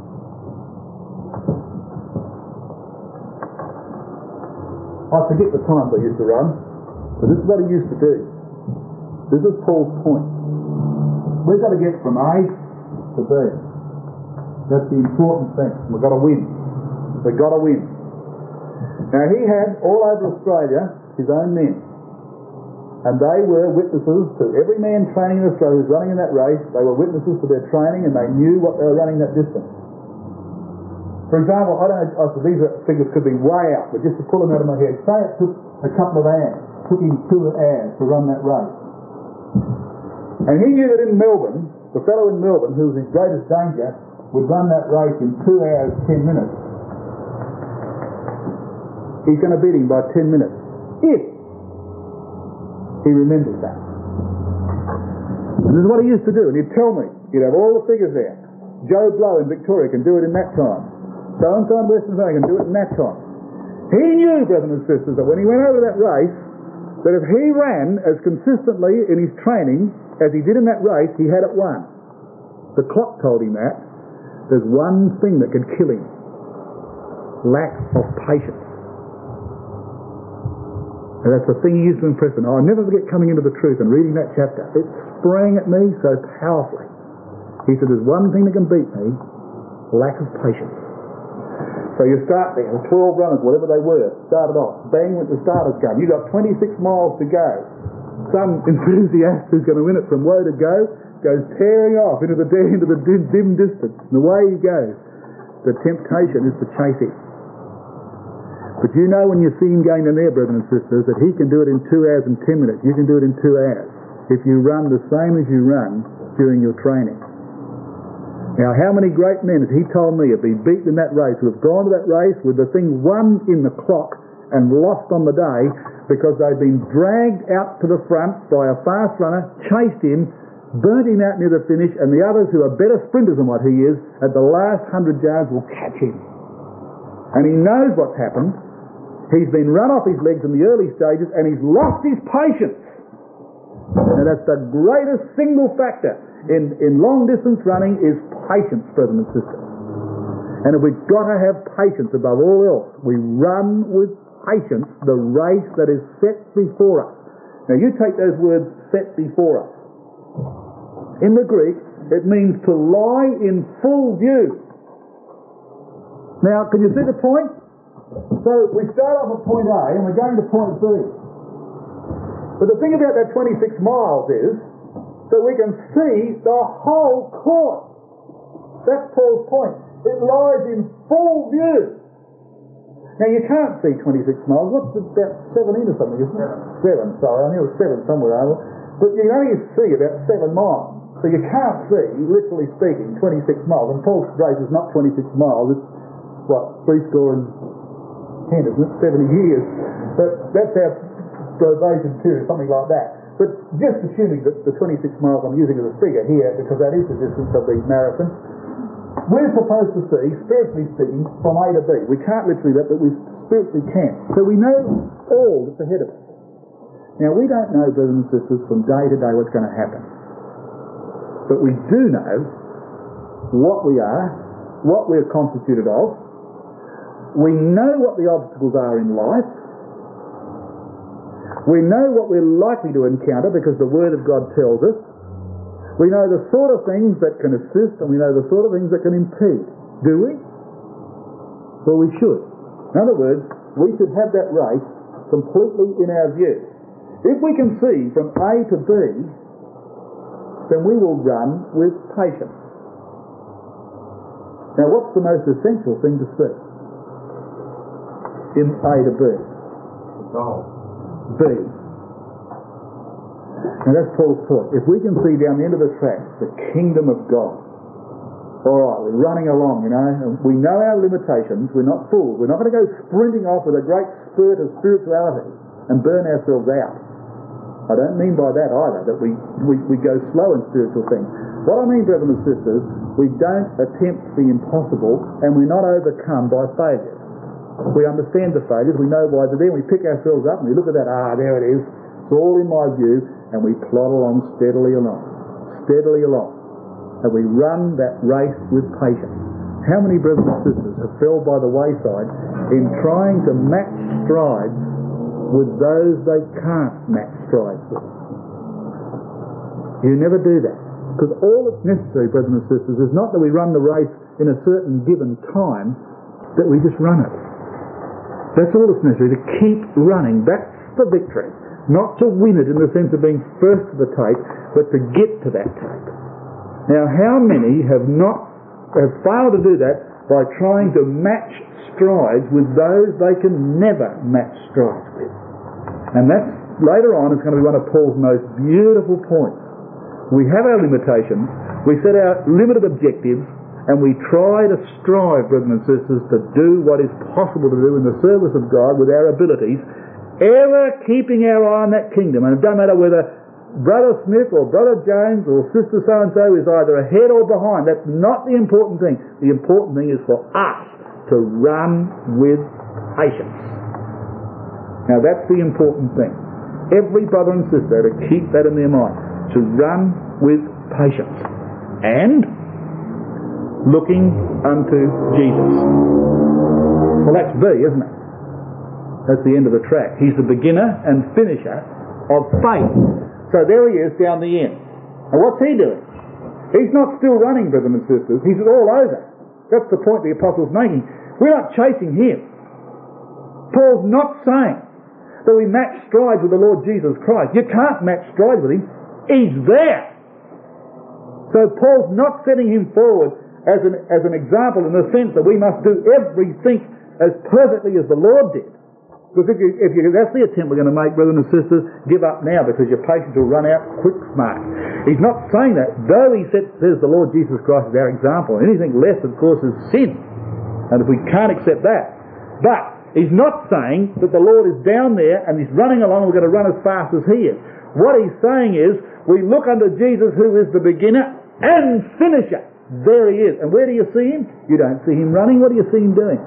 I forget the times I used to run, but this is what he used to do. This is Paul's point. We've got to get from A to B. That's the important thing. We've got to win. We've got to win. Now he had all over Australia his own men, and they were witnesses to every man training in Australia who's running in that race. They were witnesses to their training, and they knew what they were running that distance. For example, I don't know, these figures could be way out, but just to pull them out of my head, say it took a couple of hours, took him 2 hours to run that race. And he knew that in Melbourne, the fellow in Melbourne who was his greatest danger would run that race in 2 hours 10 minutes. He's going to beat him by 10 minutes if he remembers that. And this is what he used to do, and he'd tell me, he'd have all the figures there. Joe Blow in Victoria can do it in that time. So-and-so in Western Australia can do it in that time. He knew, brothers and sisters, that when he went over that race, that if he ran as consistently in his training as he did in that race, he had it won. The clock told him that. There's one thing that could kill him: lack of patience. And that's the thing he used to impress me. I'll never forget coming into the truth and reading that chapter. It sprang at me so powerfully. He said, there's one thing that can beat me: lack of patience. So you start there, the 12 runners, whatever they were, started off. Bang went the starter's gun. You got 26 miles to go. Some enthusiast who's going to win it from woe to go goes tearing off into the dim distance. And away he goes. The temptation is to chase him. But you know when you see him going in there, brothers and sisters, that he can do it in 2 hours and 10 minutes. You can do it in 2 hours if you run the same as you run during your training. Now, how many great men, as he told me, have been beaten in that race, who have gone to that race with the thing won in the clock and lost on the day because they've been dragged out to the front by a fast runner, chased him, burnt him out near the finish, and the others who are better sprinters than what he is, at the last 100 yards will catch him. And he knows what's happened. He's been run off his legs in the early stages and he's lost his patience. And that's the greatest single factor in long distance running is patience, brothers and sisters. And if we've got to have patience above all else, we run with patience the race that is set before us. Now you take those words, set before us. In the Greek, it means to lie in full view. Now, can you see the point? So we start off at point A and we're going to point B. But the thing about that 26 miles is that we can see the whole course. That's Paul's point. It lies in full view. Now you can't see 26 miles. What's it, about 17 or something, isn't it? 7, sorry. I knew it was 7 somewhere over. But you can only see about 7 miles. So you can't see, literally speaking, 26 miles. And Paul's race is not 26 miles. It's, what, 70 isn't it? 70 years. But that's our probation period, something like that. But just assuming that the 26 miles I'm using as a figure here, because that is the distance of the marathon, we're supposed to see, spiritually speaking, from A to B. We can't literally that, but we spiritually can. So we know all that's ahead of us. Now, we don't know, brothers and sisters, from day to day what's going to happen. But we do know what we are, what we're constituted of. We know what the obstacles are in life. We know what we're likely to encounter because the Word of God tells us. We know the sort of things that can assist and we know the sort of things that can impede. Do we? Well, we should. In other words, we should have that race completely in our view. If we can see from A to B, then we will run with patience. Now, what's the most essential thing to see in A to B? B. Now that's Paul's point. If we can see down the end of the track the kingdom of God, all right, we're running along, you know, and we know our limitations, we're not fools, we're not going to go sprinting off with a great spurt of spirituality and burn ourselves out. I don't mean by that either, that we go slow in spiritual things. What I mean, brothers and sisters, we don't attempt the impossible and we're not overcome by failures. We understand the failures, we know why they're there, we pick ourselves up and we look at that, there it is, it's all in my view, and we plod along steadily along, and we run that race with patience. How many brothers and sisters have fell by the wayside in trying to match strides with those they can't match strides with? You never do that, because all that's necessary, brothers and sisters, is not that we run the race in a certain given time, that we just run it. That's all that's necessary, to keep running. That's the victory. Not to win it in the sense of being first to the tape, but to get to that tape. Now, how many have failed to do that by trying to match strides with those they can never match strides with? And that's, later on, is going to be one of Paul's most beautiful points. We have our limitations, we set our limited objectives, and we try to strive, brothers and sisters, to do what is possible to do in the service of God with our abilities, ever keeping our eye on that kingdom. And it doesn't matter whether Brother Smith or Brother James or Sister so-and-so is either ahead or behind. That's not the important thing. The important thing is for us to run with patience. Now that's the important thing. Every brother and sister to keep that in their mind. To run with patience. And looking unto Jesus. Well, that's B, isn't it? That's the end of the track. He's the beginner and finisher of faith. So there he is down the end. And what's he doing? He's not still running, brothers and sisters. He's all over. That's the point the apostle's making. We're not chasing him. Paul's not saying that we match strides with the Lord Jesus Christ. You can't match strides with him. He's there. So Paul's not setting him forward as an example in the sense that we must do everything as perfectly as the Lord did. Because if that's the attempt we're going to make, brothers and sisters, give up now because your patience will run out quick smart. He's not saying that, though he says the Lord Jesus Christ is our example. Anything less, of course, is sin. And if we can't accept that. But he's not saying that the Lord is down there and he's running along and we're going to run as fast as he is. What he's saying is, we look unto Jesus who is the beginner and finisher. There he is. And where do you see him? You don't see him running. What do you see him doing?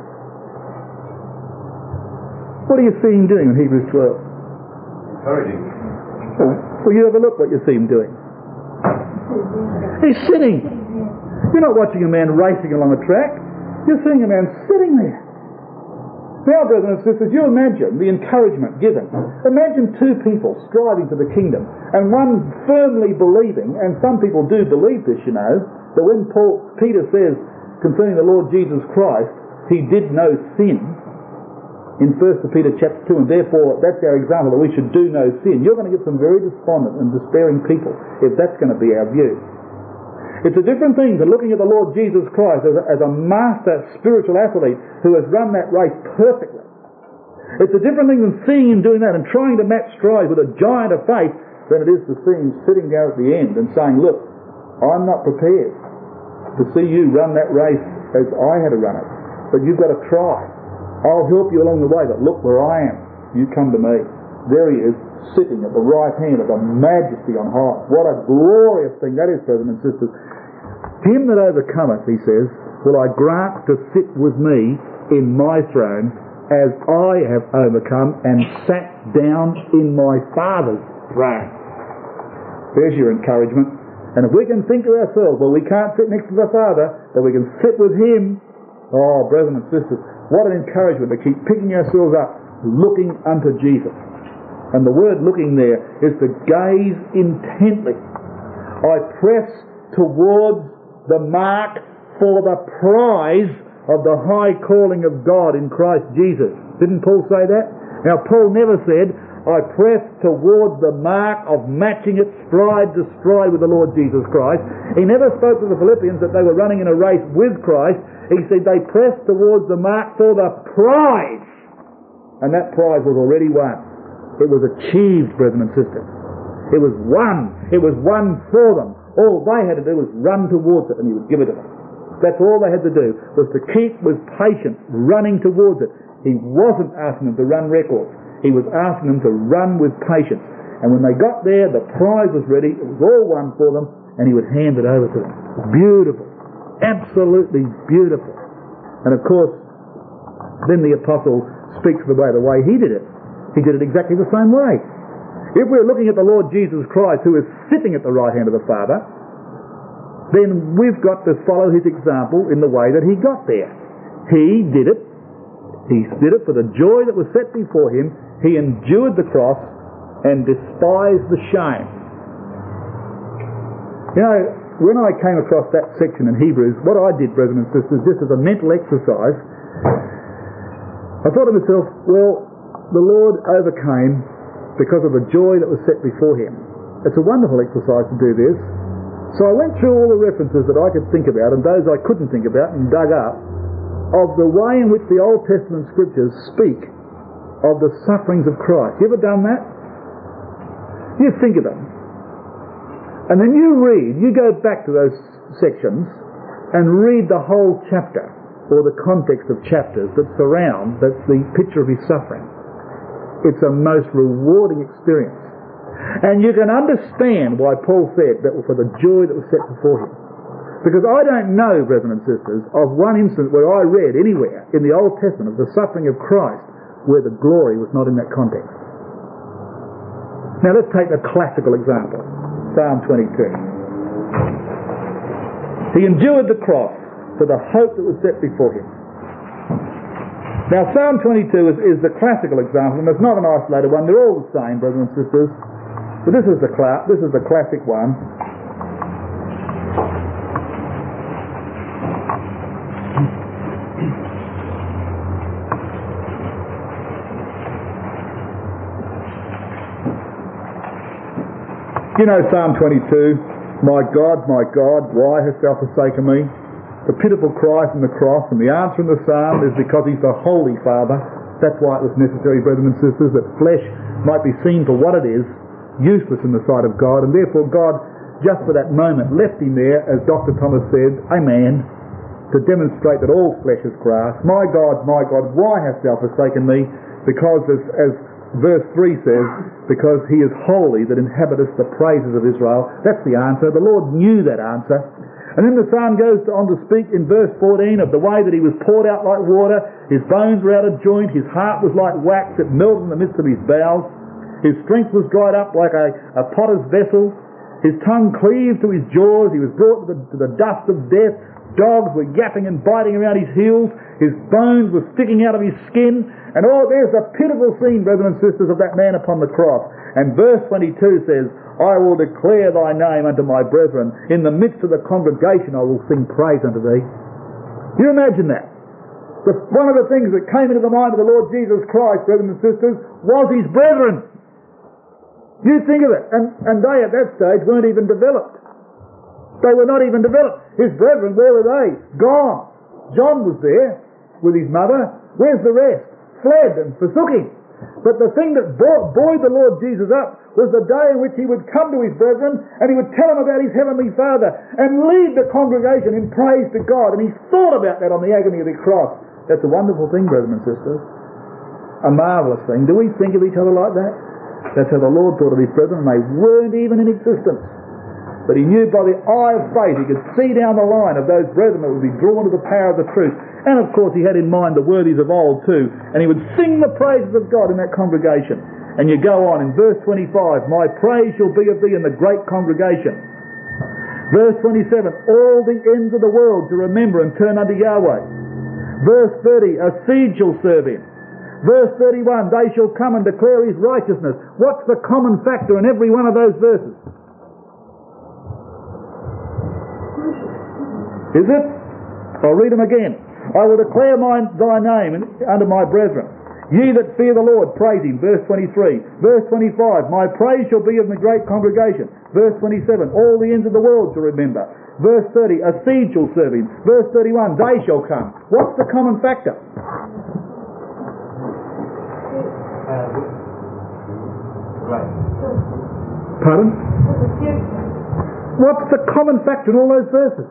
What do you see him doing in Hebrews 12? Encouraging. Well, you have a look what you see him doing. He's sitting. You're not watching a man racing along a track. You're seeing a man sitting there. Now, brothers and sisters, you imagine the encouragement given. Imagine two people striving for the kingdom, and one firmly believing, and some people do believe this, you know, that when Peter says concerning the Lord Jesus Christ, he did no sin, in 1 Peter chapter 2, and therefore that's our example, that we should do no sin. You're going to get some very despondent and despairing people if that's going to be our view. It's a different thing than looking at the Lord Jesus Christ as a master spiritual athlete who has run that race perfectly. It's a different thing than seeing him doing that and trying to match strides with a giant of faith than it is to see him sitting down at the end and saying, look, I'm not prepared to see you run that race as I had to run it, but you've got to try. I'll help you along the way, but look where I am. You come to me. There he is, sitting at the right hand of the Majesty on high. What a glorious thing that is, brothers and sisters. Him that overcometh, he says, will I grant to sit with me in my throne, as I have overcome and sat down in my Father's throne. There's your encouragement. And if we can think to ourselves, well, we can't sit next to the Father, but we can sit with Him. Oh, brothers and sisters, what an encouragement to keep picking ourselves up, looking unto Jesus. And the word looking there is to gaze intently. I press towards the mark for the prize of the high calling of God in Christ Jesus. Didn't Paul say that? Now, Paul never said, I press towards the mark of matching it stride to stride with the Lord Jesus Christ. He never spoke to the Philippians that they were running in a race with Christ. He said they pressed towards the mark for the prize. And that prize was already won. It was achieved, brethren and sisters. It was won. It was won for them. All they had to do was run towards it and He would give it to them. That's all they had to do, was to keep with patience running towards it. He wasn't asking them to run records. He was asking them to run with patience. And when they got there, the prize was ready. It was all won for them, and He would hand it over to them. Beautiful. Absolutely beautiful. And of course, then the apostle speaks of the way he did it. He did it exactly the same way. If we're looking at the Lord Jesus Christ, who is sitting at the right hand of the Father, then we've got to follow His example in the way that He got there. He did it. He did it for the joy that was set before Him. He endured the cross and despised the shame. You know, when I came across that section in Hebrews, what I did, brethren and sisters, just as a mental exercise, I thought to myself, well, the Lord overcame because of the joy that was set before Him. It's a wonderful exercise to do this. So I went through all the references that I could think about and those I couldn't think about and dug up of the way in which the Old Testament scriptures speak of the sufferings of Christ. You ever done that? You think of them. And then you go back to those sections and read the whole chapter or the context of chapters that surround the picture of His suffering. It's a most rewarding experience. And you can understand why Paul said that for the joy that was set before him. Because I don't know, brethren and sisters, of one instance where I read anywhere in the Old Testament of the suffering of Christ where the glory was not in that context. Now let's take a classical example. Psalm 22. He endured the cross for the hope that was set before Him. Now Psalm 22 is the classical example, and it's not an isolated one. They're all the same, brethren and sisters. But this is the classic one. You know Psalm 22, my God, why hast thou forsaken me? The pitiful cry from the cross, and the answer in the psalm is because He's the Holy Father. That's why it was necessary, brethren and sisters, that flesh might be seen for what it is, useless in the sight of God, and therefore God, just for that moment, left Him there, as Dr. Thomas said, a man, to demonstrate that all flesh is grass. My God, why hast thou forsaken me? Because, as verse 3 says, because He is holy that inhabiteth the praises of Israel. That's the answer. The Lord knew that answer. And then the psalm goes on to speak in verse 14 of the way that He was poured out like water, His bones were out of joint, His heart was like wax, it melted in the midst of His bowels. His strength was dried up like a potter's vessel. His tongue cleaved to His jaws. He was brought to the dust of death. Dogs were yapping and biting around His heels. His bones were sticking out of His skin. And there's the pitiful scene, brethren and sisters, of that man upon the cross. And verse 22 says, I will declare Thy name unto my brethren. In the midst of the congregation I will sing praise unto Thee. You imagine that? One of the things that came into the mind of the Lord Jesus Christ, brothers and sisters, was his brethren. You think of it. And they at that stage weren't even developed. They were not even developed. His brethren, where were they? Gone. John was there with his mother. Where's the rest? Fled and forsook him. But the thing that buoyed the Lord Jesus up was the day in which he would come to his brethren and he would tell them about his heavenly Father and lead the congregation in praise to God. And he thought about that on the agony of the cross. That's a wonderful thing, brothers and sisters. A marvellous thing. Do we think of each other like that? That's how the Lord thought of his brethren, and they weren't even in existence. But he knew by the eye of faith, he could see down the line of those brethren that would be drawn to the power of the truth. And of course he had in mind the worthies of old too. And he would sing the praises of God in that congregation. And you go on in verse 25, my praise shall be of thee in the great congregation. Verse 27, all the ends of the world to remember and turn unto Yahweh. Verse 30, a seed shall serve him. Verse 31, they shall come and declare his righteousness. What's the common factor in every one of those verses? Is it? I'll read them again. I will declare thy name unto my brethren. Ye that fear the Lord, praise him. Verse 23. Verse 25. My praise shall be in the great congregation. Verse 27. All the ends of the world shall remember. Verse 30. A seed shall serve him. Verse 31. They shall come. What's the common factor? Pardon? What's the common factor in all those verses?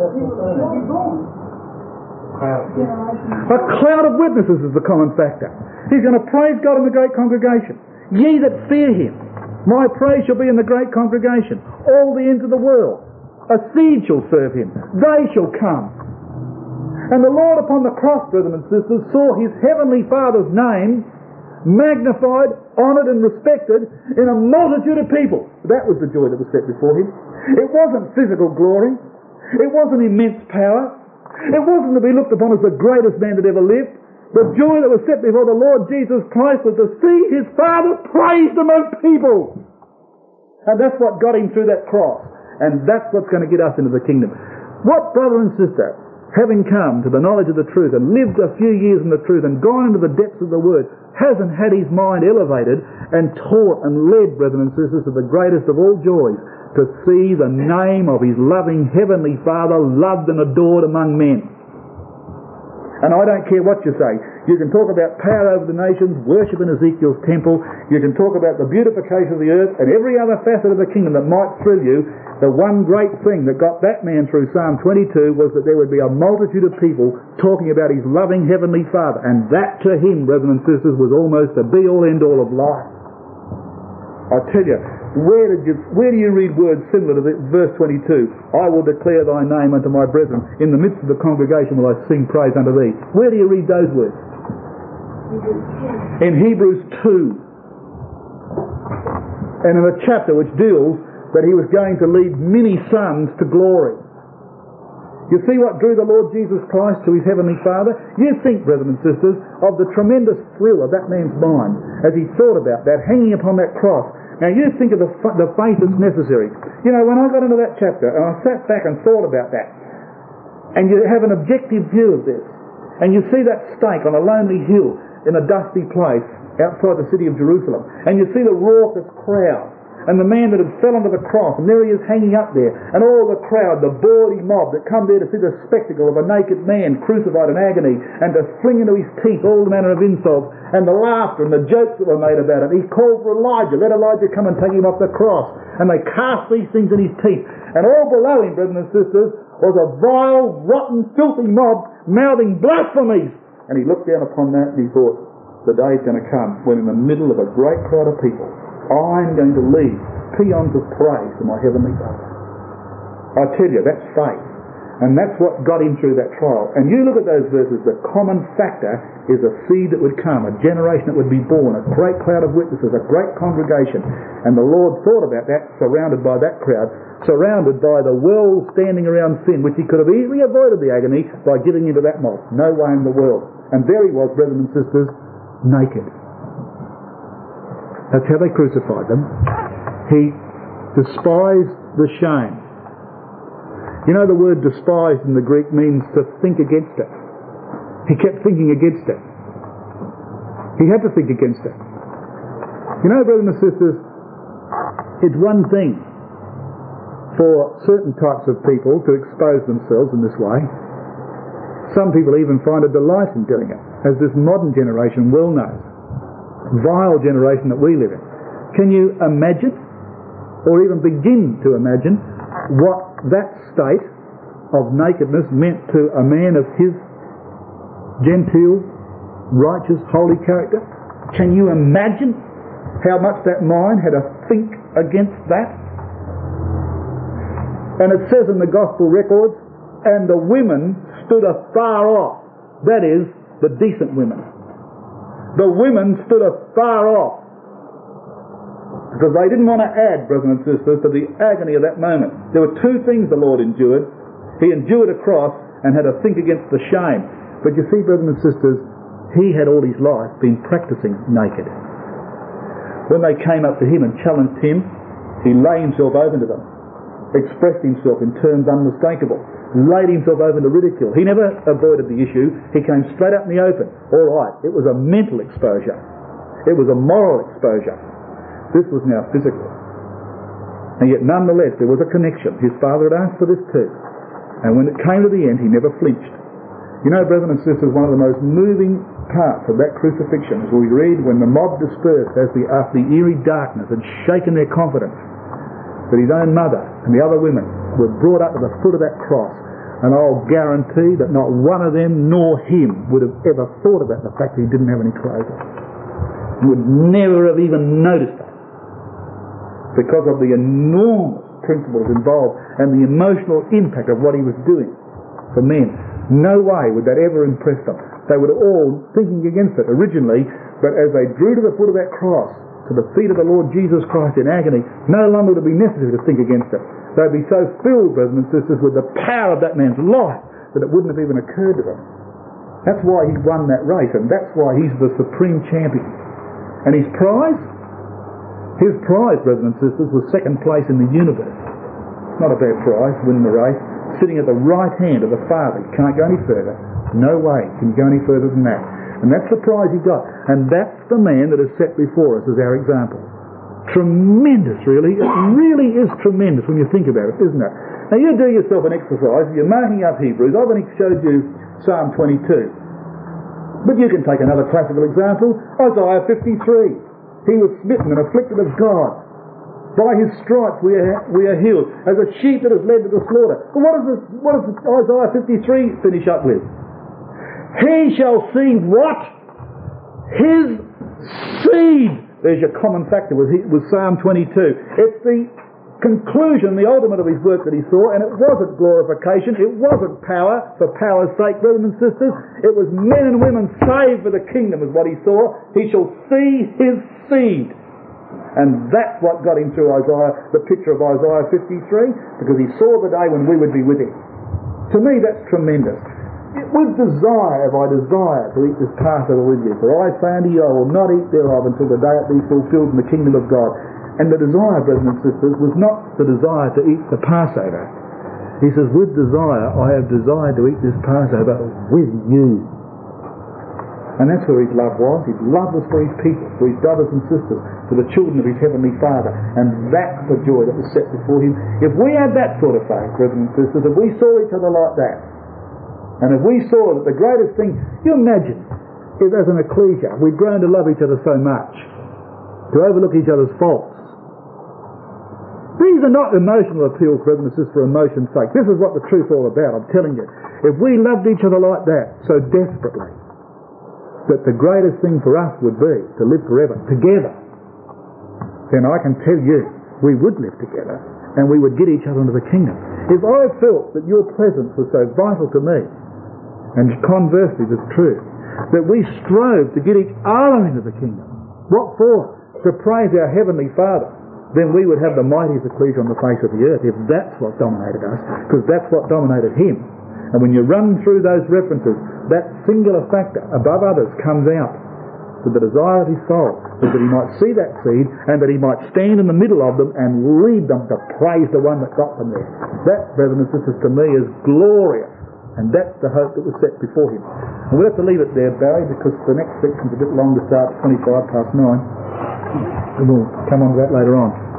A cloud of witnesses is the common factor. He's going to praise God in the great congregation. Ye that fear him, my praise shall be in the great congregation. All the ends of the world. A seed shall serve him. They shall come. And the Lord upon the cross, brothers and sisters, saw his heavenly Father's name magnified, honoured and respected in a multitude of people. That was the joy that was set before him. It wasn't physical glory. It wasn't immense power. It wasn't to be looked upon as the greatest man that ever lived. The joy that was set before the Lord Jesus Christ was to see his Father praised among people. And that's what got him through that cross. And that's what's going to get us into the kingdom. What brother and sister, having come to the knowledge of the truth and lived a few years in the truth and gone into the depths of the Word, hasn't had his mind elevated and taught and led, brethren and sisters, to the greatest of all joys, to see the name of his loving heavenly Father loved and adored among men. And I don't care what you say. You can talk about power over the nations, worship in Ezekiel's temple. You can talk about the beautification of the earth and every other facet of the kingdom that might thrill you. The one great thing that got that man through Psalm 22 was that there would be a multitude of people talking about his loving heavenly Father. And that to him, brethren and sisters, was almost the be-all end-all of life. I tell you, where do you read words similar to verse 22? I will declare thy name unto my brethren. In the midst of the congregation will I sing praise unto thee. Where do you read those words? In Hebrews 2. And in a chapter which deals that he was going to lead many sons to glory. You see what drew the Lord Jesus Christ to his heavenly Father? You think, brethren and sisters, of the tremendous thrill of that man's mind as he thought about that, hanging upon that cross. Now you think of the faith that's necessary. You know, when I got into that chapter and I sat back and thought about that, and you have an objective view of this, and you see that stake on a lonely hill in a dusty place outside the city of Jerusalem, and you see the raucous crowd, and the man that had fell onto the cross, and there he is hanging up there, and all the crowd, the bawdy mob that come there to see the spectacle of a naked man crucified in agony, and to fling into his teeth all manner of insults, and the laughter and the jokes that were made about it. He called for Elijah, let Elijah come and take him off the cross, and they cast these things in his teeth, and all below him, brethren and sisters, was a vile, rotten, filthy mob mouthing blasphemies. And he looked down upon that and he thought, the day's going to come when in the middle of a great crowd of people, I'm going to lead peons of praise to my heavenly Father. I tell you, that's faith. And that's what got him through that trial. And you look at those verses, the common factor is a seed that would come, a generation that would be born, a great cloud of witnesses, a great congregation. And the Lord thought about that, surrounded by that crowd, surrounded by the world standing around sin, which he could have easily avoided the agony by giving into that mob. No way in the world. And there he was, brethren and sisters, naked. That's how they crucified them. He despised the shame. You know, the word despised in the Greek means to think against it. he kept thinking against it. He had to think against it. You know, brothers and sisters, it's one thing for certain types of people to expose themselves in this way. Some people even find a delight in doing it, as this modern generation well knows. Vile generation that we live in. Can you imagine, or even begin to imagine, what that state of nakedness meant to a man of his genteel, righteous, holy character? Can you imagine how much that mind had to think against that? And it says in the gospel records, and the women stood afar off. That is, the decent women. The women stood afar off. Because they didn't want to add, brothers and sisters, to the agony of that moment. There were two things the Lord endured. He endured a cross and had to think against the shame. But you see, brothers and sisters, he had all his life been practicing naked. When they came up to him and challenged him, he laid himself open to them, expressed himself in terms unmistakable, laid himself open to ridicule. He never avoided the issue. He came straight up in the open. All right, it was a mental exposure. It was a moral exposure. This was now physical. And yet nonetheless there was a connection. His father had asked for this too. And when it came to the end, he never flinched. You know, brothers and sisters, one of the most moving parts of that crucifixion is we read when the mob dispersed after the eerie darkness had shaken their confidence, that his own mother and the other women were brought up to the foot of that cross. And I'll guarantee that not one of them nor him would have ever thought about the fact that he didn't have any clothes on. Would never have even noticed that, because of the enormous principles involved and the emotional impact of what he was doing for men. No way would that ever impress them. They were all thinking against it originally, but as they drew to the foot of that cross, to the feet of the Lord Jesus Christ in agony, no longer would it be necessary to think against it. They'd be so filled, brothers and sisters, with the power of that man's life that it wouldn't have even occurred to them. That's why he won that race, and that's why he's the supreme champion. And his prize, brothers and sisters, was second place in the universe. It's not a bad prize, winning the race. Sitting at the right hand of the Father. You can't go any further. No way can you go any further than that. And that's the prize he got. And that's the man that is set before us as our example. Tremendous, really. It really is tremendous when you think about it, isn't it? Now you do yourself an exercise. You're marking up Hebrews. I've only showed you Psalm 22. But you can take another classical example. Isaiah 53. He was smitten and afflicted of God. By his stripes we are healed, as a sheep that is led to the slaughter. But what does Isaiah 53 finish up with? He shall see what? His seed. There's your common factor with Psalm 22. It's the conclusion, the ultimate of his work that he saw, and it wasn't glorification, it wasn't power for power's sake, brothers and sisters. It was men and women saved for the kingdom is what he saw. He shall see his seed. And that's what got him through Isaiah, the picture of Isaiah 53, because he saw the day when we would be with him. To me, that's tremendous. With desire have I desire to eat this Passover with you, for I say unto you, I will not eat thereof until the day it be fulfilled in the kingdom of God. And the desire, brothers and sisters, was not the desire to eat the Passover. He says, with desire, I have desired to eat this Passover with you. And that's where his love was. His love was for his people, for his brothers and sisters, for the children of his heavenly Father. And that's the joy that was set before him. If we had that sort of faith, brothers and sisters, if we saw each other like that, and if we saw that the greatest thing, you imagine, if as an ecclesia we'd grown to love each other so much, to overlook each other's faults. These are not emotional appeals, brothers and sisters, for emotion's sake. This is what the truth's all about, I'm telling you. If we loved each other like that, so desperately, that the greatest thing for us would be to live forever together, then I can tell you we would live together and we would get each other into the kingdom. If I felt that your presence was so vital to me, and conversely it's true, that we strove to get each other into the kingdom, what for? To praise our heavenly Father, then we would have the mightiest ecclesia on the face of the earth, if that's what dominated us, because that's what dominated him. And when you run through those references, that singular factor above others comes out. So the desire of his soul was that he might see that seed and that he might stand in the middle of them and lead them to praise the one that got them there. That, brothers and sisters, to me is glorious. And that's the hope that was set before him. And we'll have to leave it there, Barry, because the next section's a bit long to start at 25 past 9. And we'll come on to that later on.